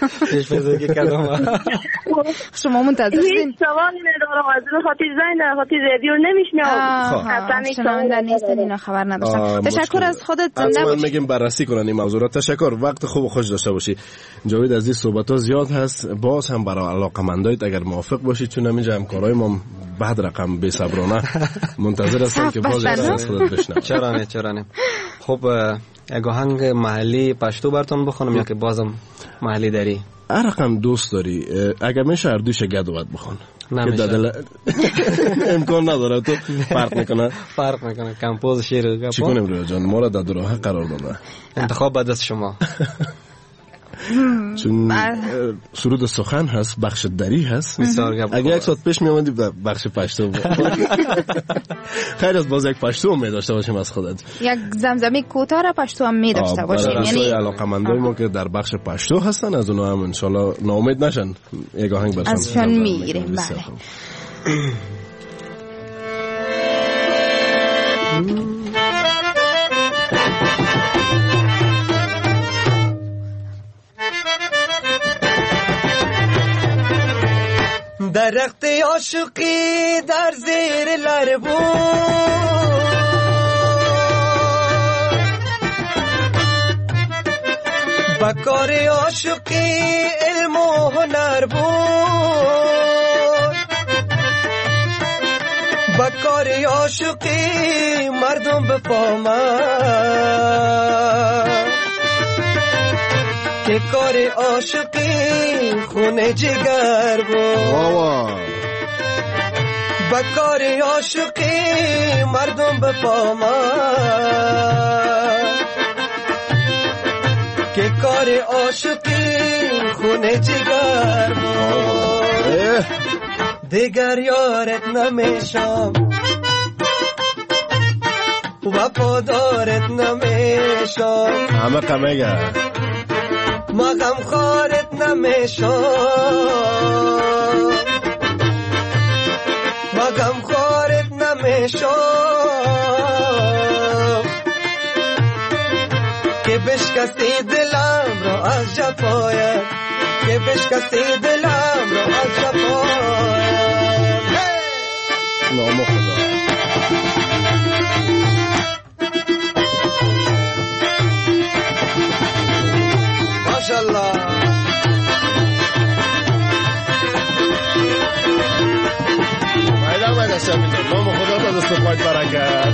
شما منتظرین؟ هیچ سوالی ندارم. از اون خاطر زنگ خاطر رادیو نمیشنوم. شنونده نیستن اینا خبر نداشتم. تشکر از خودت. حتما میگم بررسی کنن این موضوعات. تشکر. وقت خوب و خوش داشته باشی. جاوید عزیز صحبت‌ها زیاد هست. باز هم برای علاقه‌مندایت اگر موافق باشید چون همینجا همکارای ما بعد رقم بی صبرانه منتظر هستن که باز از خودت بشنوم. چرا نه. خب یک آهنگ محلی پشتو براتون بخونم یا که بازم محلی داری؟ هر رقم دوست داری. اگر میشه هر دوش گدوات بخون. نمیشه. امکان نداره. تو فرق میکنه. کمپوز شیر چی کنیم رویا جان؟ ما را در راه قرار داده. انتخاب بعد از شما. چون سرود سخن هست، بخش دری هست. اگه یک ساعت پیش میامدیم در بخش پشتو خیر از باز یک پشتو هم میداشته باشیم از خودت. یک زمزمه کوتاه را پشتو هم میداشته باشیم. یعنی علاقه‌مندای ما که در بخش پشتو هستن از اونها هم انشالله ناامید نشن. یک آهنگ برشان ازشان میگیریم. بله. درخت عاشقی در زیر لر بود، بکار عاشقی علم و هنر بود، بکار عاشقی مردم بفهمند که کار عاشقی خون جگر بود، بکار عاشقی مردم بفهمند که کار عاشقی خون جگر بود. دیگر یارت نمیشم، وفادارت نمیشم، همه قمه ما غمخوارت نمیشم، ما غمخوارت نمیشم که بشکستی دلم را از جفایت، که بشکستی دلم را از جفایت. نام خدا. ماشاءالله. مایده شمیدون نام خدا تا دست پایت برکت.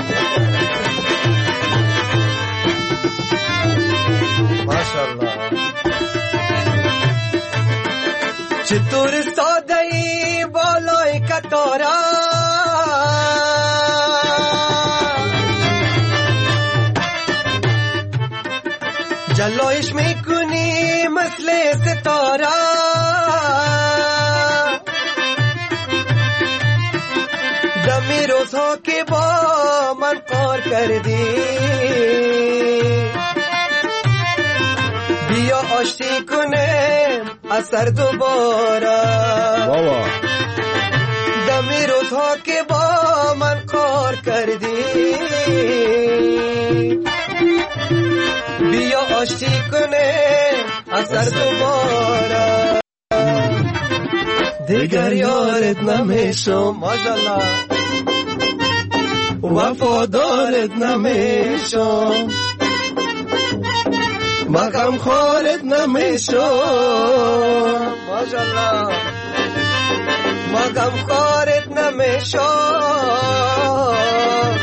ماشاءالله. چطور ساده ای بالای کتارا، جلایش میکنی مثل ستاره، دمی روزها که با من کار کردی، بیا آشتی کنیم از سر دوباره، دمی روزها که با من کار کردی، بیا آشتی کنیم از سر دوباره. دیگر یارت نمیشم، ماشاءالله، وفادارت نمیشم، ما غمخوارت نمیشم، ماشاءالله، ما غمخوارت نمیشم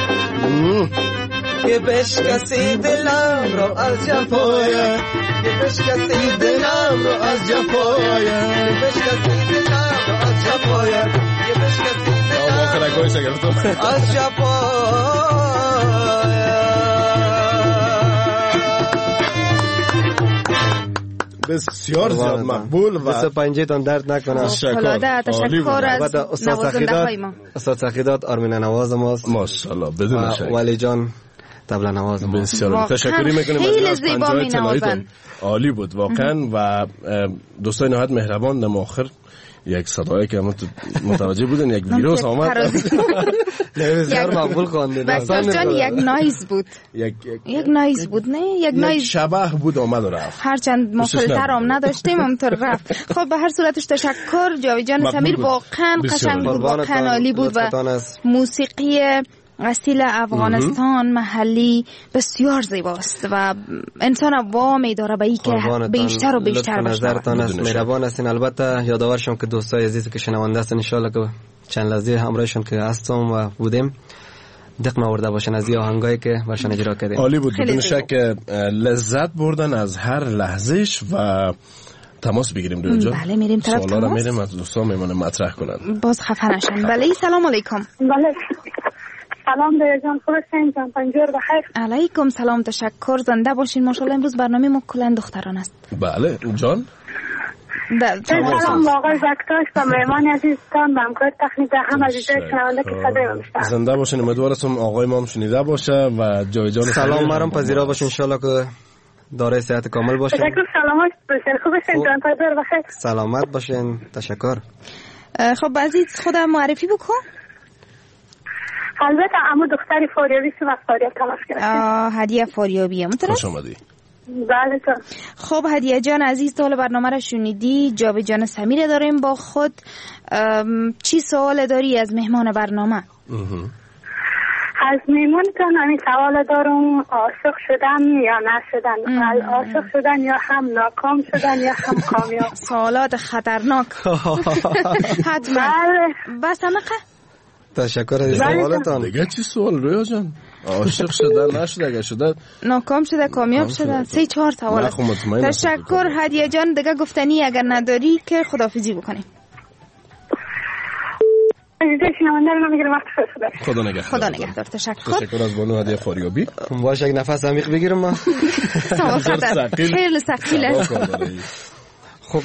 که بشکستی دلم رو از جفایت، که بشکستی دلم رو از جفایت، که بشکستی دلم رو از جفایت، که بشکستی دلم رو وایسا گرفتم از جفا بسیار زیاد مقبول و 25 تان درد نکنه. فوق‌العاده تشکر از نوازنده های ما. استاد سخیدات آرمین نواز ماست ماشاءالله بدون شک. ولی جان طبلا نواز ما. بسیار تشکری میکنیم خیلی زیبا مینوازن. عالی بود واقعا و دوستای نهایت مهربان در آخر یک صدایی که متوجه بودن یک ویروس آمد بسیار مقبول خواندید. بسیار جان یک نایز بود. یک نایز بود نه یک نایز شبح بود آمد و رفت. هرچند ما فیلتر هم نداشتیم همونطور رفت. خب به هر صورتش تشکر جاوید جان سمیر واقعا قشنگ بود واقعا عالی بود و موسیقی اصیل افغانستان محلی بسیار زیباست و انسان وامی داره به این که بیشتر و بیشتر نظرتان است. مهربان هستین. البته یادآور شم که دوستای عزیزی که شنونده هستن ان شاء الله که چند لحظه همراهشون که هستم و بودیم دقت آورده باشن از آهنگایی که برشان اجرا کردیم. عالی بود بدون شک لذت بردن از هر لحظهش و تماس بگیریم دو جا. بله میریم طرف تماس. سوالا رو میریم از دوستان میمونه مطرح کنن. باز خفه نشن. بله سلام علیکم. بله سلام جان خوبین جان پنجور بخیر. علیکم سلام تشکر زنده باشین ماشاءالله امروز برنامه ما کلا دختران است. بله جان سلام آقای زکتاش و مهمان عزیزتان و همکار تکنیک هم عزیزای شنونده که صدای ما میشنن. زنده باشین امیدوارم آقای ما هم شنیده باشه و جای جان سلام مرام پذیرا باشه ان شاء الله که دارای صحت کامل باشین. تشکر سلامت باشین خوبین جان پنجور بخیر. سلامت باشین تشکر. خب عزیز خودم معرفی بکن. البته عمو دختری فاریابی سو از فاریاب تماس گرفتیم. هدیه فاریابی همونطور خوش آمدی. بله جان. خب هدیه جان عزیز طول برنامه را شنیدی. جاوید جان سمیر داریم با خود. چی سوال داری از مهمان برنامه؟ از مهمان جان همین سوال دارم عاشق شدن یا نشدن. عاشق شدن یا هم ناکام شدن یا هم کامیاب. سوالات خطرناک. حتما. بس همقه تشکر از سوالتان. دیگه چی سوال رویا جان؟ عاشق شدن نشده اگه شده ناکام شده کامیاب شده 3-4 سوال. تشکر هدیه جان دیگه گفتنی اگر نداری که خداحافظی بکنیم. خدا نگهدار. خدا نگهدار. تشکر از بانو هدیه فاریابی. باشه یک نفس عمیق بگیرم ما. خیلی ثقیله. خب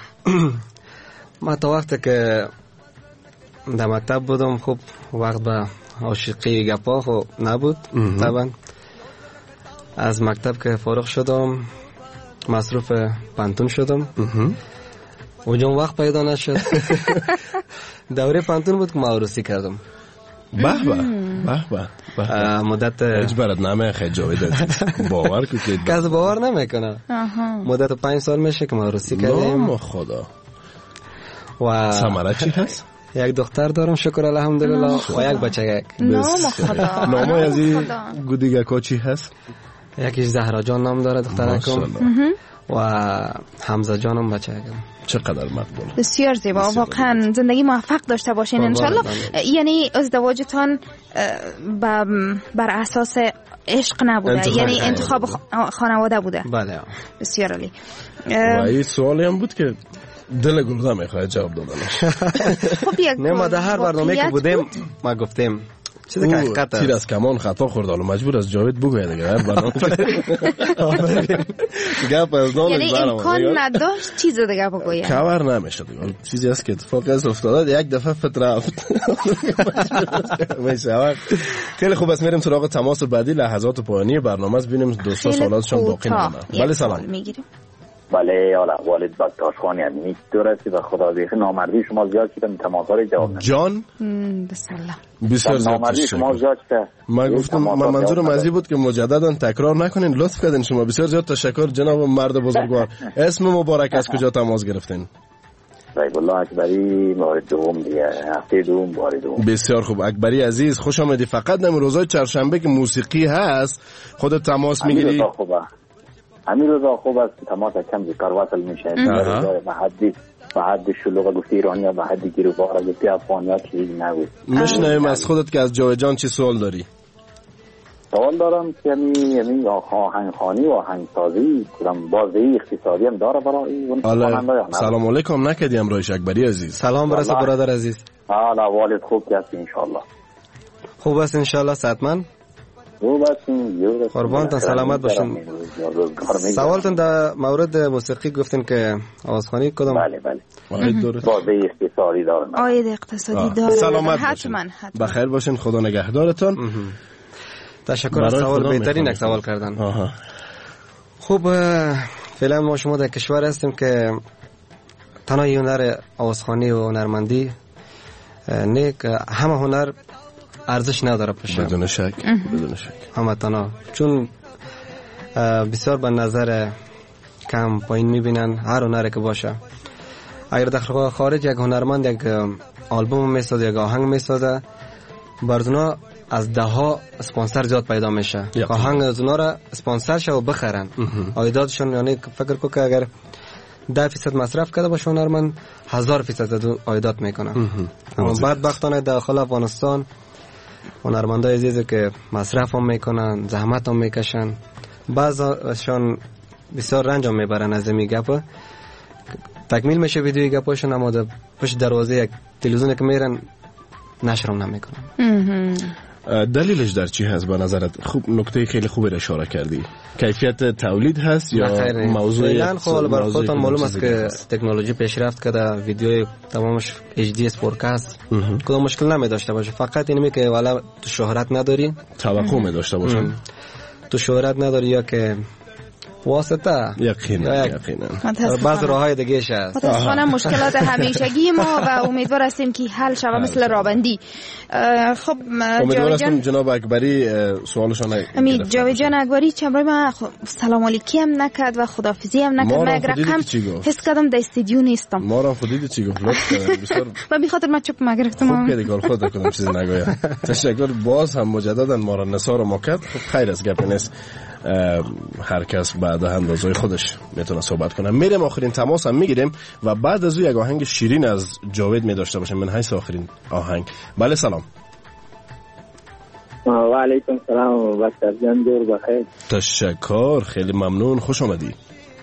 ما تا وقتی که در مکتب بودم خب وقت به عاشقی گپا خب نبود. طبعا از مکتب که فارغ شدم مصروف پانتون شدم. اونجا وقت پیدا نشد. دوره پانتون بود که ما عروسی کردم. به به مدت اجبارت نامه خیلی جاوید باور که کس باور نمیکنه. مدت 5 سال میشه که ما عروسی کردیم. نام خدا. و ثمره چی هست؟ یک دختر دارم شکر الحمدلله و یک بچه. نام خدا. نام از این گودیگه کا چی هست؟ یکیش زهرا جان نام داره دخترکم و حمزه جانم بچه. چقدر مقبول. بسیار زیبا. واقعا زندگی موفق داشته باشین ان شاء الله. یعنی ازدواجتان بر اساس عشق نبوده یعنی انتخاب خانواده بوده. بله بسیار عالی. و این سوالی هم بود که دل گلوده میخواد جواب دادنش. خب یک نه ما در هر برنامه که بودیم ما گفتیم چیزی که حقیقت تیر از کمان خطا خورد حالا مجبور از جاوید بگوید دیگه هر برنامه گپ از نام یعنی امکان نداشت چیز دیگه بگوید خبر نمیشه دیگه چیزی است که اتفاق از افتاده یک دفعه فت رفت. خیلی خوب است میریم سراغ تماس بعدی لحظات پایانی برنامه است ببینیم دوستا سوالاتشون باقی مونده. بله سلام. میگیریم. بله حالا والد بکتاش خان یعنی درستی به خدا بیخی نامردی شما زیاد شده تماسا رو جواب جان بسلام بسیار زیاد نامردی شما زیاد شده. من گفتم من منظورم از این بود که مجددا تکرار نکنین لطف کردین شما. بسیار زیاد تشکر جناب مرد بزرگوار. اسم مبارک از کجا تماس گرفتین؟ طیب الله اکبری بار دوم دیگه هفته دوم بار دوم. بسیار خوب اکبری عزیز خوش آمدی. فقط نمی روزای چهارشنبه که موسیقی هست خودت تماس میگیری؟ همین روزا خوب است تماس کم ذکر وصل میشه به حد شلوغ گفتی ایرانی یا به حد گیروبار گفتی افغانی چیزی نگوید. میشنویم از خودت که از جاوید جان چی سوال داری؟ سوال دارم که یعنی آهنگخوانی و آهنگسازی کدام بازی اقتصادی هم داره برای اون خواننده یا نه؟ سلام علیکم نکردی امروز اکبری عزیز. سلام برسه برادر عزیز. حال احوالت خوب که هستی انشالله؟ خوب است انشالله. صحتمند؟ خوب هستیم. قربانتان سلامت باشین. سوالتون در مورد موسیقی گفتین که آوازخوانی کدام؟ بله بازه اقتصادی دارم. آید اقتصادی دارم. سلامت باشین. بخیر باشین. خدا نگهدارتان. تشکر از سوال بهترین یک سوال کردن. خوب فعلا ما شما در کشور هستیم که تنها هنر آوازخوانی و هنرمندی نیک همه هنر ارزش نداره باشه. بدون شک همه تنها، چون بسیار به نظر کم پایین میبینن هر هنری که باشه. اگر در خارج یک هنرمند یک آلبوم میسازه یک آهنگ میسازه، بردونا از ده ها اسپانسر زیاد پیدا میشه. آهنگ از اونا را اسپانسر شه و بخرن. عایداتشون یعنی فکر کو که اگر 10% مصرف کرده باشه هنرمند 1000% عایدات میکنه. اما بدبختانه داخل افغانستان هنرمندای عزیزی که مصرف هم میکنن، زحمت هم میکشن، بعضیشان بسیار رنج هم میبرن از این گپ. تکمیل میشه ویدیوی گپاشون اما پشت دروازه یک تلویزیون که میرن نشرم نمیکنن. دلیلش در چی هست به نظرت؟ خوب نکته خیلی خوبی را اشاره کردی. کیفیت تولید هست یا موضوع؟ فعلا خب بر خودتان معلوم است که تکنولوژی پیشرفت کرده، ویدیو تمامش HD 4K است. کدام مشکل نمی داشته باشه. فقط اینمی که والا تو شهرت نداری، توقع می داشته باشه. تو شهرت نداری یا که واسطه یقینا بعض راههای دیگه هست. متاسفانه مشکلات همیشگی ما و امیدوار هستیم که حل شود مثل رابندی. خب امیدوار هستم جناب اکبری سوالشون امید جاوید جان اکبری چمرای ما سلام علیکی هم نکرد و خدافیزی هم نکرد. من یک رقم حس کردم در استودیو نیستم. ما را خودید چی گفت؟ بسیار و بی خاطر من چپ مگرفتم. خوب کردی کار خود کنم چیزی نگویم. تشکر. باز هم مجددا ما را نثار ما کرد. خب خیر از گپ نیست. هر کس بعد اندازه خودش میتونه صحبت کنه. میریم آخرین تماس هم میگیریم و بعد از او یک آهنگ شیرین از جاوید می داشته باشیم من حیث آخرین آهنگ. بله سلام. و علیکم سلام و بسر جان دور بخیر. تشکر خیلی ممنون. خوش آمدی.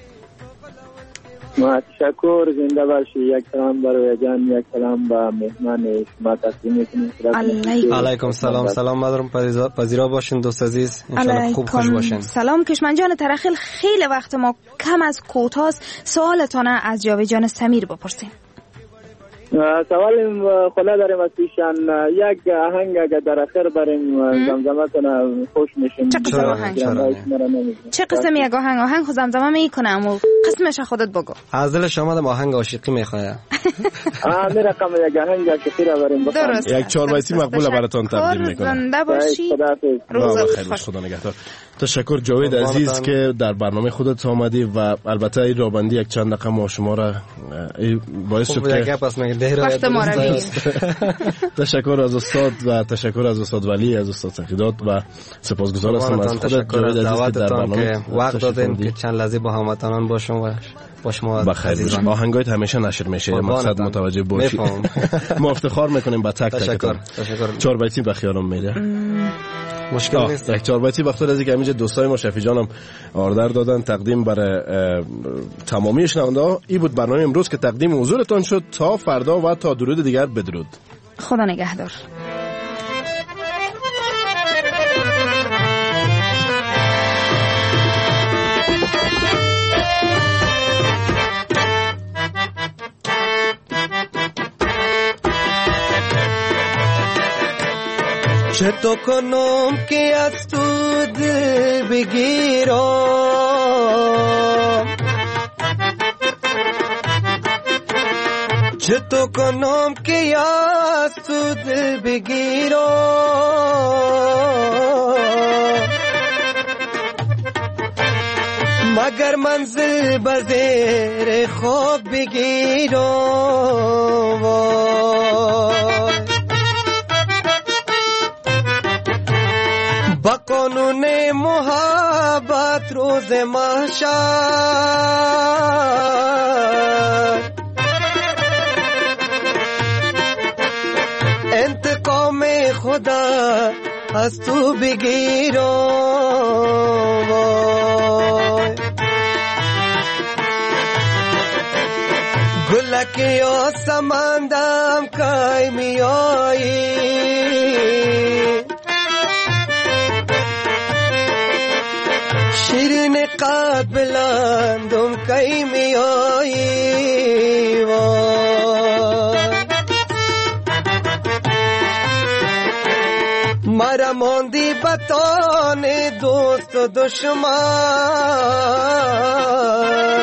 ما تشکر. زنده باشی. یک سلام بر جان، یک سلام با مهمان شما تقدیم میکنیم. علیکم سلام. سلام مدرم پذیرا باشین دوست عزیز. انشالله خوب خوش باشین. سلام کشمن جان ترخیل. خیلی وقت ما کم از کوتاست. سوالتان از جاوید جان سمیر بپرسیم. سوال خلا داریم از پیشان. یک آهنگ اگر در اخر بریم زمزمه کنه خوش میشیم. چه قسم آهنگ؟ چه قسم یک آهنگ خود زمزمه میکنم و قسمش خودت بگو. از دل شما دم آهنگ عاشقی میخواه. می رقم یک آهنگ عاشقی را بریم بخوام. یک 4 بیتی مقبول براتون تقدیم میکنم. زنده باشی. روز خوش. خدا نگهدار. تشکر جاوید عزیز که در برنامه خودت آمدی و البته این رابندی یک چند دقیقه ما شما را باعث شد که وقت ما را بگیم. تشکر از استاد و تشکر از استاد ولی، از استاد سخیدات و سپاسگزار هستم از خودت جاوید عزیز که در برنامه وقت دادین که چند لحظه با هموطنان باشم و با شما بخیر. آهنگایت همیشه نشر میشه. مقصد متوجه باشی. ما افتخار میکنیم با تک تک. تشکر. 4 بیتی بخیارم میره. مشکل نیست. یک 4 بیتی بخاطر از اینکه همینجا دوستای ما شفی جانم آردر دادن تقدیم برای تمامی شنونده. این بود برنامه امروز که تقدیم حضورتان شد. تا فردا و تا درود دیگر بدرود. خدا نگهدار. چطور کنم که از تو دل بگیرم، چطور کنم که از تو دل بگیرم، مگر منزل به زیر خواب بگیرم. با قانون محبت روز محشر انتقام خدا از تو بگیرم. گل فلکی و سمندم کای می آیی شیرین قد بلندم کای می آیی مرا ماندی بطان دوست و دشمن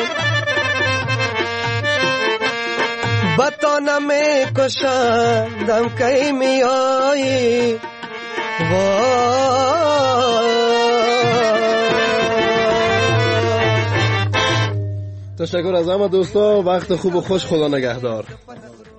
بطانم کشندم کی می آیی تشکر از همه دوستا. وقت خوب و خوش. خدا نگهدار.